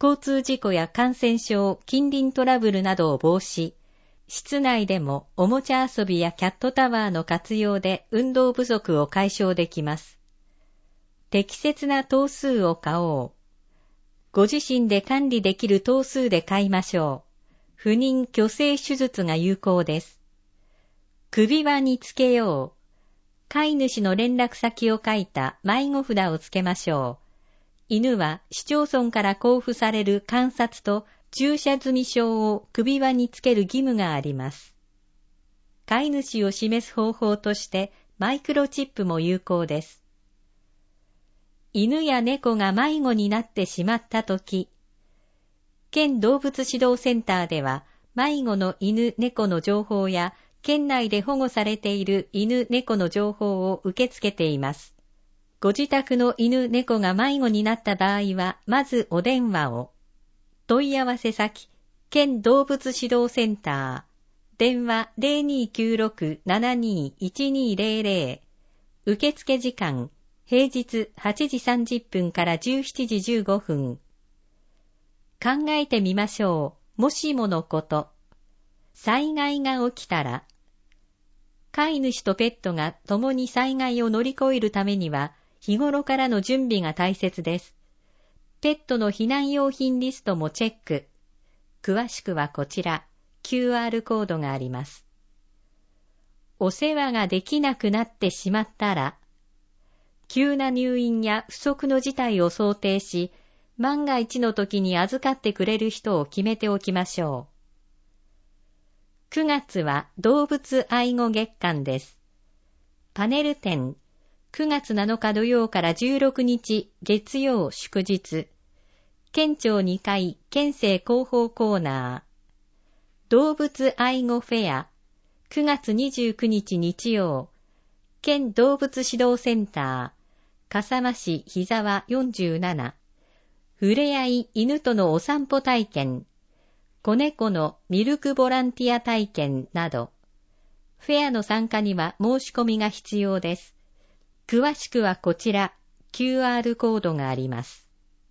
交通事故や感染症、近隣トラブルなどを防止、室内でもおもちゃ遊びやキャットタワーの活用で運動不足を解消できます。適切な頭数を買おう。ご自身で管理できる頭数で買いましょう。不妊・去勢手術が有効です。首輪につけよう。飼い主の連絡先を書いた迷子札をつけましょう。犬は市町村から交付される鑑札と注射済証を首輪につける義務があります。飼い主を示す方法としてマイクロチップも有効です。犬や猫が迷子になってしまったとき、県動物指導センターでは迷子の犬猫の情報や県内で保護されている犬猫の情報を受け付けています。ご自宅の犬猫が迷子になった場合はまずお電話を。問い合わせ先、県動物指導センター、電話 ゼロにーきゅうろく ななにーいちにーゼロゼロ、受付時間、平日はちじさんじゅっぷんからじゅうしちじじゅうごふん。考えてみましょう。もしものこと。災害が起きたら。飼い主とペットが共に災害を乗り越えるためには、日頃からの準備が大切です。ペットの避難用品リストもチェック。詳しくはこちら、キューアール コードがあります。お世話ができなくなってしまったら、急な入院や不測の事態を想定し、万が一の時に預かってくれる人を決めておきましょう。くがつは動物愛護月間です。パネル展、くがつなのか土曜からじゅうろくにち月曜祝日、県庁にかい県政広報コーナー、動物愛護フェア、くがつにじゅうくにち日曜、県動物指導センター、笠間市日沢よんじゅうなな、ふれあい犬とのお散歩体験、子猫のミルクボランティア体験など、フェアの参加には申し込みが必要です。詳しくはこちら、キューアール コードがあります。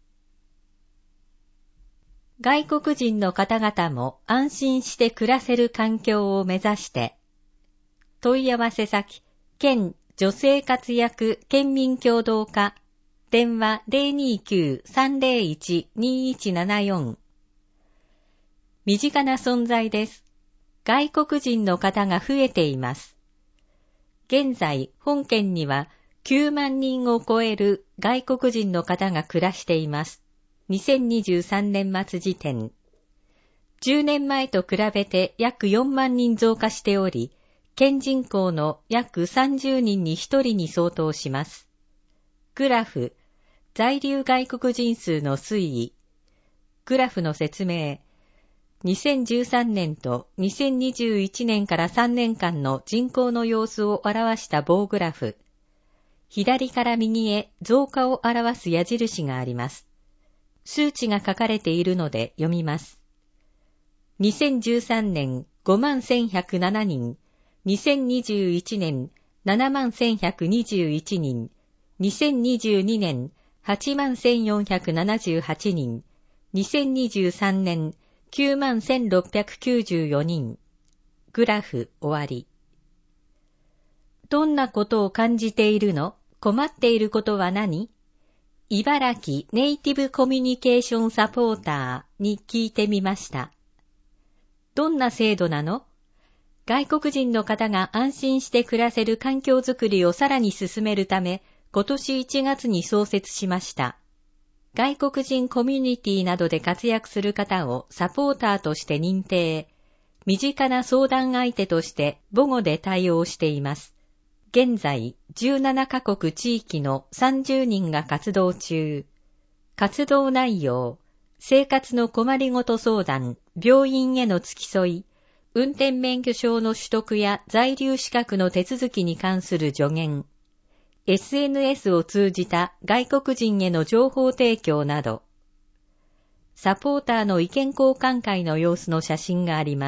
外国人の方々も安心して暮らせる環境を目指して、問い合わせ先、県女性活躍県民協同課、電話 ゼロにーきゅう さんゼロいち にいちななよん。身近な存在です。外国人の方が増えています。現在、本県にはきゅうまんにんを超える外国人の方が暮らしています。にせんにじゅうさんねん末時点。じゅうねんまえと比べて約よんまんにん増加しており、県人口の約さんじゅうにんにひとりに相当します。グラフ、在留外国人数の推移。グラフの説明。にせんじゅうさんねんとにせんにじゅういちねんからさんねんかんの人口の様子を表した棒グラフ。左から右へ増加を表す矢印があります。数値が書かれているので読みます。にせんじゅうさんねん ごまんせんひゃくななにん、にせんにじゅういちねん ななまんせんひゃくにじゅういちにん、にせんにじゅうにねん はちまんせんよんひゃくななじゅうはちにん、にせんにじゅうさんねんきゅうまんせんろっぴゃくきゅうじゅうよにん。グラフ終わり。どんなことを感じているの？困っていることは何？茨城ネイティブコミュニケーションサポーターに聞いてみました。どんな制度なの？外国人の方が安心して暮らせる環境づくりをさらに進めるため、今年いちがつに創設しました。外国人コミュニティなどで活躍する方をサポーターとして認定、身近な相談相手として母語で対応しています。現在、じゅうななかこく地域のさんじゅうにんが活動中。活動内容、生活の困りごと相談、病院への付き添い、運転免許証の取得や在留資格の手続きに関する助言、エスエヌエス を通じた外国人への情報提供など、サポーターの意見交換会の様子の写真があります。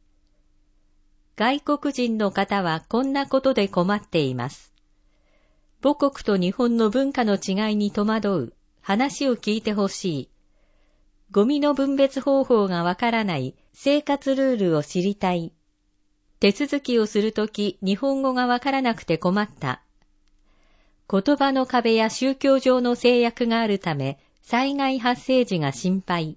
外国人の方はこんなことで困っています。母国と日本の文化の違いに戸惑う、話を聞いてほしい。 ゴミの分別方法がわからない、生活ルールを知りたい。手続きをするとき日本語がわからなくて困った。言葉の壁や宗教上の制約があるため、災害発生時が心配。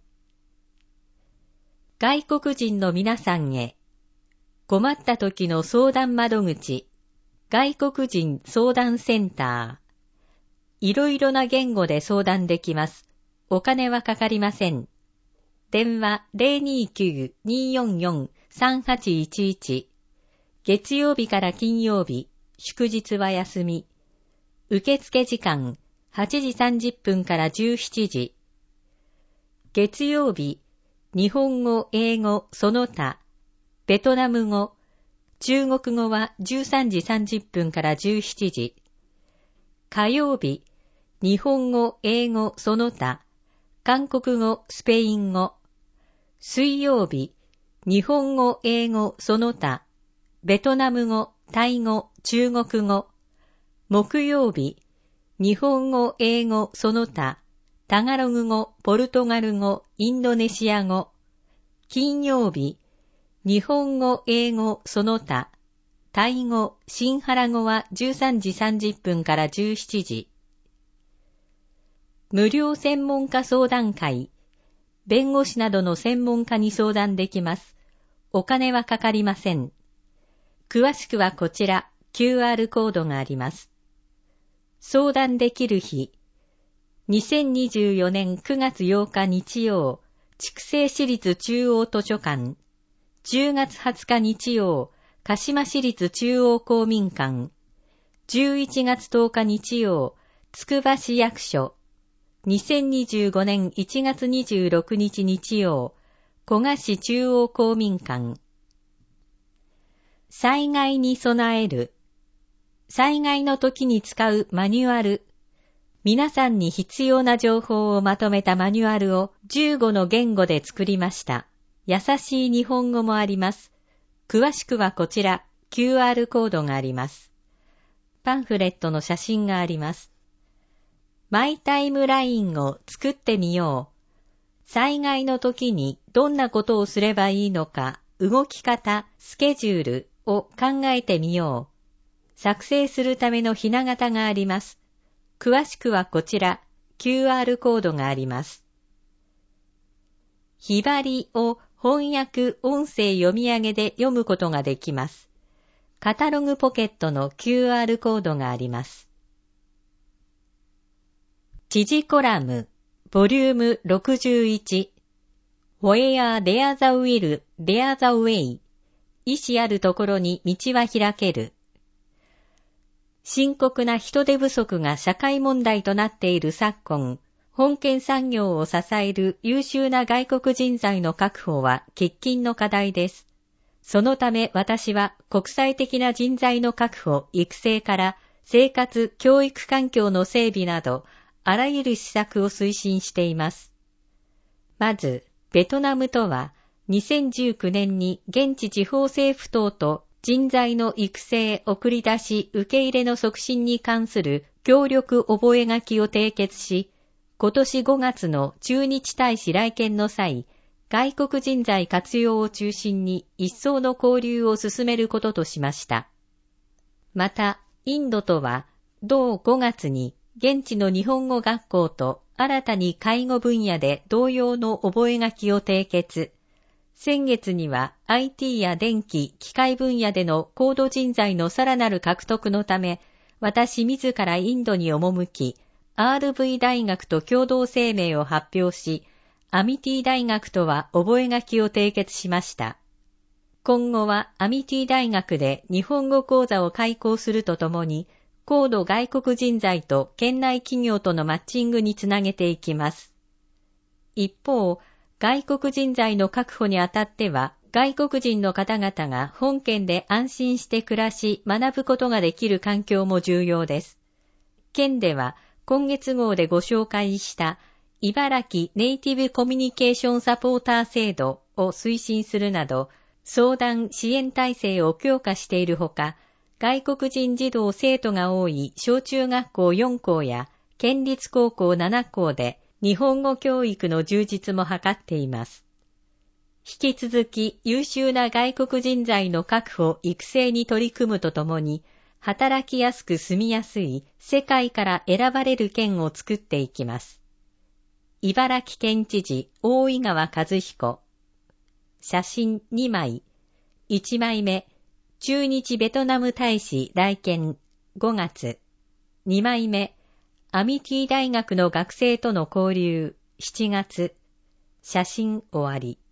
外国人の皆さんへ。困った時の相談窓口、外国人相談センター。いろいろな言語で相談できます。お金はかかりません。電話 ゼロにきゅう にーよんよん さんはちいちいち。月曜日から金曜日、祝日は休み。受付時間はちじさんじゅっぷんからじゅうしちじ。月曜日、日本語、英語、その他、ベトナム語、中国語はじゅうさんじさんじゅっぷんからじゅうしちじ。火曜日、日本語、英語、その他、韓国語、スペイン語。水曜日、日本語、英語、その他、ベトナム語、タイ語、中国語。木曜日、日本語、英語、その他、タガログ語、ポルトガル語、インドネシア語。金曜日、日本語、英語、その他、タイ語、シンハラ語はじゅうさんじさんじゅっぷんからじゅうしちじ。無料専門家相談会。弁護士などの専門家に相談できます。お金はかかりません。詳しくはこちら、キューアール コードがあります。相談できる日。にせんにじゅうよねんくがつようか日曜、筑西市立中央図書館。じゅうがつはつか日曜、鹿島市立中央公民館。じゅういちがつとおか日曜、つくば市役所。にせんにじゅうごねんいちがつにじゅうろくにち日曜、古賀市中央公民館。災害に備える。災害の時に使うマニュアル。皆さんに必要な情報をまとめたマニュアルをじゅうごの言語で作りました。優しい日本語もあります。詳しくはこちら、キューアール コードがあります。パンフレットの写真があります。マイタイムラインを作ってみよう。災害の時にどんなことをすればいいのか、動き方、スケジュールを考えてみよう。作成するためのひな形があります。詳しくはこちら、キューアール コードがあります。ひばりを翻訳音声読み上げで読むことができます。カタログポケットの キューアール コードがあります。知事コラム、ボリュームろくじゅういち。Where there's a will, there's a way. 意志あるところに道は開ける。深刻な人手不足が社会問題となっている昨今、本県産業を支える優秀な外国人材の確保は喫緊の課題です。そのため私は国際的な人材の確保、育成から生活、教育環境の整備など、あらゆる施策を推進しています。まず、ベトナムとは、にせんじゅうきゅうねんに現地地方政府等と人材の育成、送り出し、受け入れの促進に関する協力覚書を締結し、今年ごがつの駐日大使来県の際、外国人材活用を中心に一層の交流を進めることとしました。また、インドとは、同ごがつに現地の日本語学校と新たに介護分野で同様の覚書を締結。先月には アイティー や電気、機械分野での高度人材のさらなる獲得のため、私自らインドに赴き、アールブイ 大学と共同声明を発表し、アミティ大学とは覚書を締結しました。今後はアミティ大学で日本語講座を開講するとともに、高度外国人材と県内企業とのマッチングにつなげていきます。一方、外国人材の確保にあたっては、外国人の方々が本県で安心して暮らし、学ぶことができる環境も重要です。県では、今月号でご紹介した茨城ネイティブコミュニケーションサポーター制度を推進するなど、相談支援体制を強化しているほか、外国人児童生徒が多い小中学校よんこうや県立高校ななこうで日本語教育の充実も図っています。引き続き優秀な外国人材の確保・育成に取り組むとともに、働きやすく住みやすい世界から選ばれる県を作っていきます。茨城県知事大井川和彦。写真にまい。いちまいめ、駐日ベトナム大使来県ごがつ。にまいめ、アミティ大学の学生との交流しちがつ。写真終わり。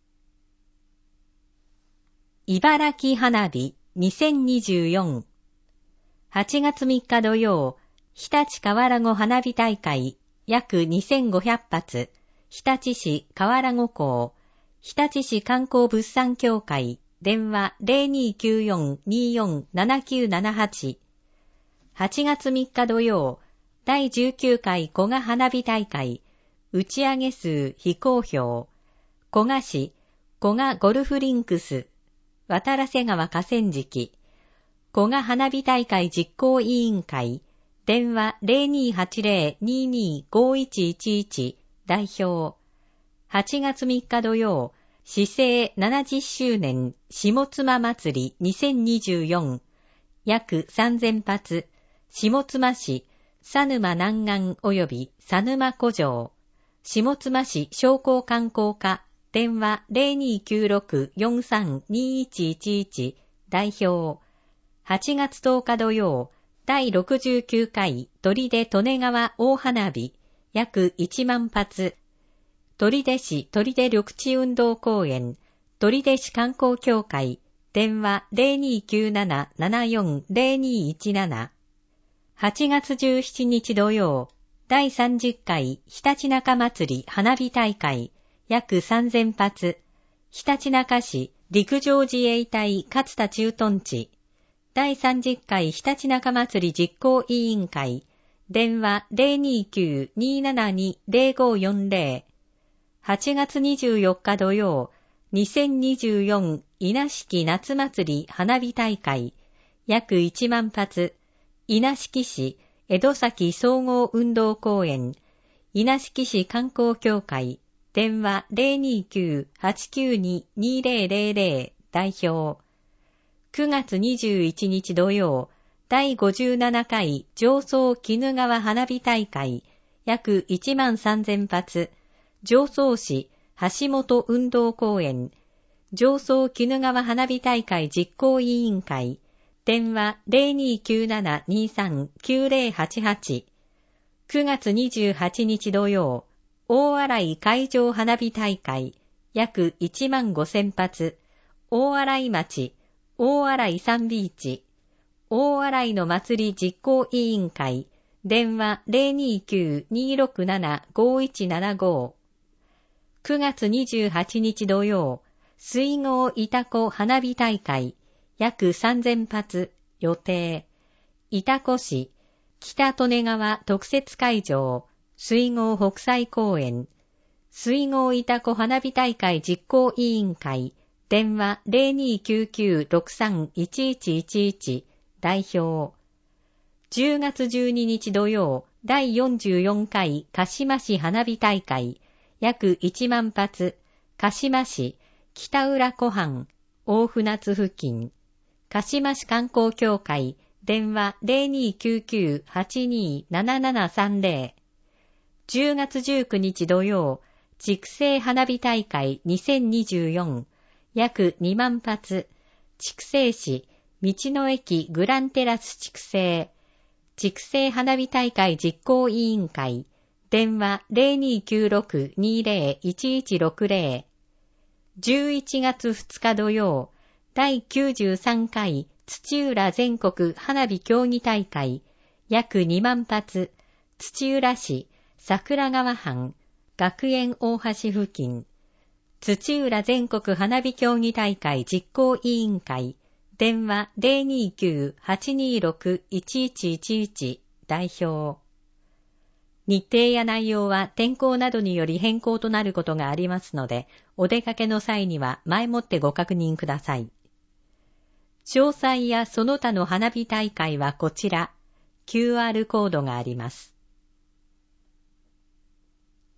茨城花火にせんにじゅうよん。はちがつみっか土曜、日立河原湖花火大会約にせんごひゃくはつ、日立市河原湖港、日立市観光物産協会、電話 ゼロにーきゅうよん にーよん ななきゅうななはち。はちがつみっか土曜、だいじゅうきゅうかい古賀花火大会、打ち上げ数非公表、古賀市、古賀ゴルフリンクス、渡良瀬川河川敷、古賀花火大会実行委員会、電話 ゼロにーはちゼロ にーにー ごいちいちいち 代表。はちがつみっか土曜、市制ななじゅっしゅうねん下妻祭りにせんにじゅうよん、約さんぜんぱつ、下妻市、佐沼南岸及び佐沼古城、下妻市商工観光課、電話 ゼロにーきゅうろく よんさん にいちいちいち 代表。はちがつとおか土曜、だいろくじゅうきゅうかい取手利根川大花火、約いちまんぱつ、取手市取手緑地運動公園、取手市観光協会、電話 ゼロにーきゅうなな ななよん ゼロにーいちなな。はちがつじゅうしちにち土曜、だいさんじゅっかいひたちなか祭り花火大会、約さんぜんぱつ、ひたちなか市陸上自衛隊勝田駐屯地、だいさんじゅっかいひたちなか祭り実行委員会、電話 ゼロにーきゅう にーななに ゼロごよんゼロ。はちがつにじゅうよっか土曜、にせんにじゅうよん稲敷夏祭り花火大会、約いちまんぱつ、稲敷市江戸崎総合運動公園、稲敷市観光協会、電話 ゼロにーきゅう はちきゅうに にーゼロゼロゼロ 代表。くがつにじゅういちにち土曜、だいごじゅうななかい上総鬼怒川花火大会、約いちまんさんぜんぱつ、上総市橋本運動公園、上総鬼怒川花火大会実行委員会、電話 ゼロにーきゅうなな にーさん きゅうゼロはちはち。くがつにじゅうはちにち土曜、大洗海上花火大会、約いちまんごせんぱつ、大洗町、大洗サンビーチ、大洗の祭り実行委員会、電話 ゼロにーきゅう にーろくなな ごいちななご。くがつにじゅうはちにち土曜、水郷潮来花火大会、約さんぜんぱつ、予定。潮来市、北利根川特設会場、水郷北斎公園、水郷潮来花火大会実行委員会、電話 ゼロにーきゅうきゅう ろくさん いちいちいちいち、代表。じゅうがつじゅうににち土曜、だいよんじゅうよんかい鹿島市花火大会、約いちまんぱつ、鹿島市、北浦湖畔、大船津付近、鹿島市観光協会、電話 ゼロにーきゅうきゅう はちにー ななななさんゼロ。じゅうがつじゅうくにち土曜、筑西花火大会にせんにじゅうよん、約にまんぱつ、筑西市、道の駅グランテラス筑西、筑西花火大会実行委員会、電話 ゼロにーきゅうろく にーゼロ いちいちろくゼロ。じゅういちがつふつか土曜、だいきゅうじゅうさんかい土浦全国花火競技大会、約にまんぱつ、土浦市、桜川畔、学園大橋付近、土浦全国花火競技大会実行委員会、電話 ゼロにーきゅう はちにーろく いちいちいちいち 代表。日程や内容は天候などにより変更となることがありますので、お出かけの際には前もってご確認ください。詳細やその他の花火大会はこちら、キューアール コードがあります。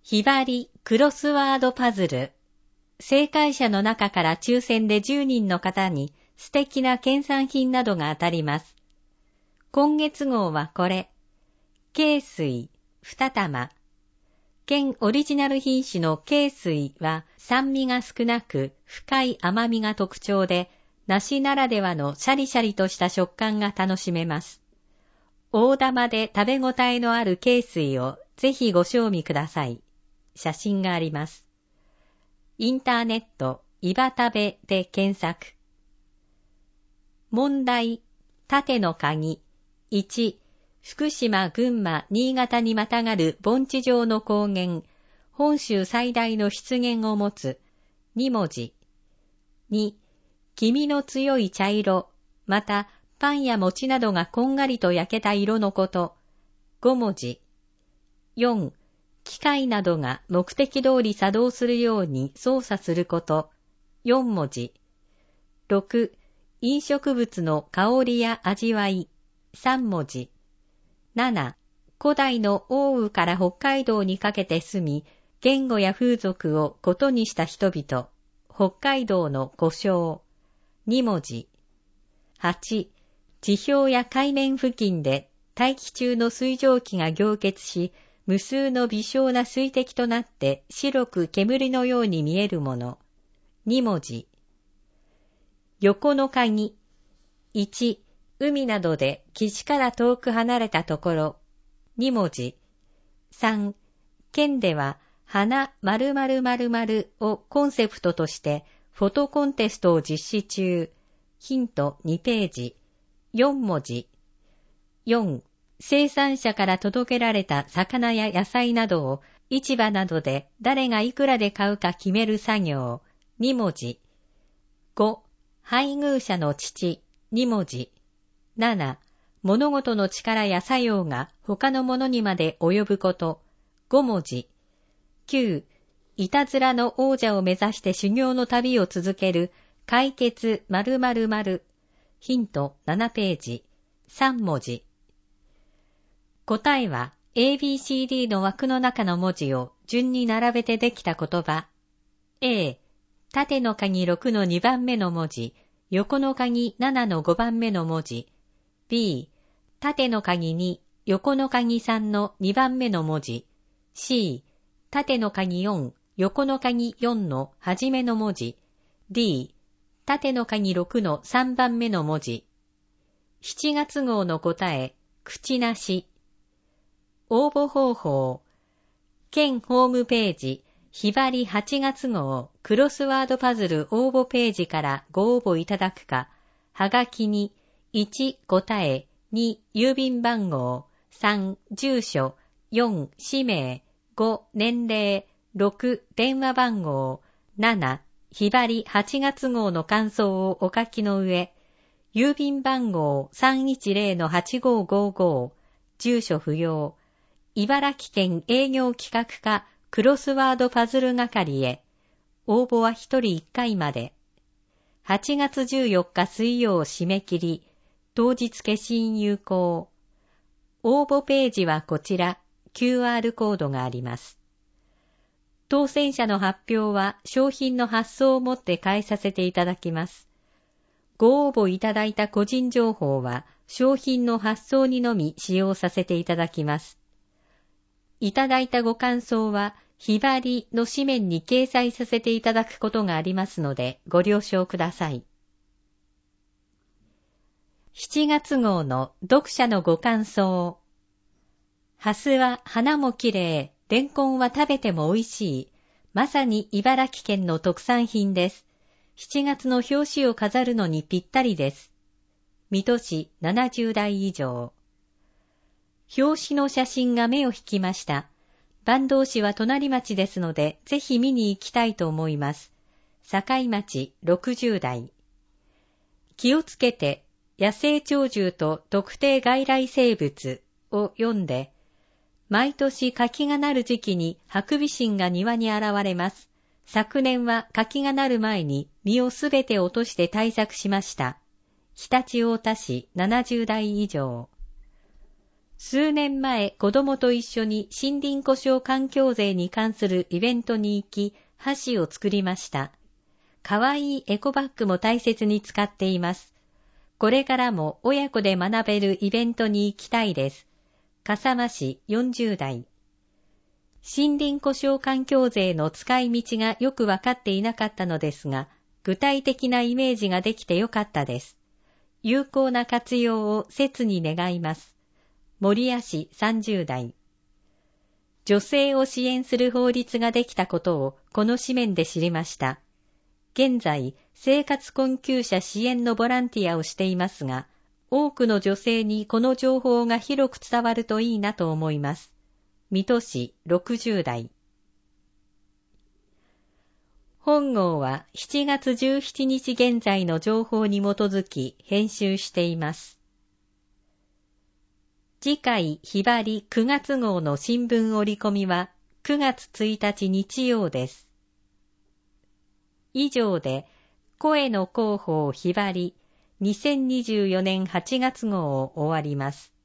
ひばりクロスワードパズル。正解者の中から抽選でじゅうにんの方に素敵な県産品などが当たります。今月号はこれ。恵水に玉。県オリジナル品種の恵水は酸味が少なく深い甘みが特徴で、梨ならではのシャリシャリとした食感が楽しめます。大玉で食べ応えのある恵水をぜひご賞味ください。写真があります。インターネット、いば食べで検索。問題、縦の鍵。いち、福島、群馬、新潟にまたがる盆地上の高原、本州最大の湿原を持つ。に文字。に、黄身の強い茶色、またパンや餅などがこんがりと焼けた色のこと。ご文字。よん、機械などが目的通り作動するように操作すること。よん文字。ろく、飲食物の香りや味わい。さん文字。なな、古代の奥羽から北海道にかけて住み、言語や風俗をことにした人々。北海道の呼称。に文字。はち、地表や海面付近で大気中の水蒸気が凝結し、無数の微小な水滴となって白く煙のように見えるもの。に文字。横の鍵。いち、海などで岸から遠く離れたところ。に文字。さん、県では花〇〇〇〇をコンセプトとしてフォトコンテストを実施中。ヒントにページ。よん文字。よん、生産者から届けられた魚や野菜などを市場などで誰がいくらで買うか決める作業。に文字。ご、配偶者の父。に文字。なな、物事の力や作用が他のものにまで及ぶこと。ご文字。きゅう、いたずらの王者を目指して修行の旅を続ける解決〇〇〇。ヒントななページ。さん文字。答えは エービーシーディー の枠の中の文字を順に並べてできた言葉。A、縦の鍵ろくのにばんめの文字、横の鍵ななのごばんめの文字。B、縦の鍵に、横の鍵さんのにばんめの文字。C、縦の鍵よん、横の鍵よんの初めの文字。D、縦の鍵ろくのさんばんめの文字。しちがつ号の答え、口なし。応募方法。県ホームページ、ひばりはちがつ号クロスワードパズル応募ページからご応募いただくか、はがきにいち答え、に郵便番号、さん住所、よん氏名、ご年齢、ろく電話番号、ななひばりはちがつ号の感想をお書きの上、郵便番号 さんいちゼロのはちごごご、住所不要、茨城県営業企画課クロスワードパズル係へ。応募はひとりいっかいまで。はちがつじゅうよっか水曜締め切り、当日消印有効。応募ページはこちら、キューアール コードがあります。当選者の発表は商品の発送をもって返させていただきます。ご応募いただいた個人情報は商品の発送にのみ使用させていただきます。いただいたご感想は、ひばりの紙面に掲載させていただくことがありますので、ご了承ください。しちがつ号の読者のご感想。ハスは花もきれい、レンコンは食べても美味しい。まさに茨城県の特産品です。しちがつの表紙を飾るのにぴったりです。水戸市ななじゅう代以上。表紙の写真が目を引きました。坂東市は隣町ですので、ぜひ見に行きたいと思います。境町ろくじゅう代。気をつけて、野生鳥獣と特定外来生物を読んで、毎年柿がなる時期にハクビシンが庭に現れます。昨年は柿がなる前に実をすべて落として対策しました。常陸太田市ななじゅう代以上。 数年前、子供と一緒に森林故障環境税に関するイベントに行き、箸を作りました。かわいいエコバッグも大切に使っています。これからも親子で学べるイベントに行きたいです。笠間市よんじゅう代。森林故障環境税の使い道がよくわかっていなかったのですが、具体的なイメージができてよかったです。有効な活用を切に願います。守谷市さんじゅう代。女性を支援する法律ができたことをこの紙面で知りました。現在、生活困窮者支援のボランティアをしていますが、多くの女性にこの情報が広く伝わるといいなと思います。水戸市ろくじゅう代。本号はしちがつじゅうしちにち現在の情報に基づき編集しています。次回ひばりくがつ号の新聞折り込みはくがつついたち日曜です。以上で声の広報ひばりにせんにじゅうよねんはちがつ号を終わります。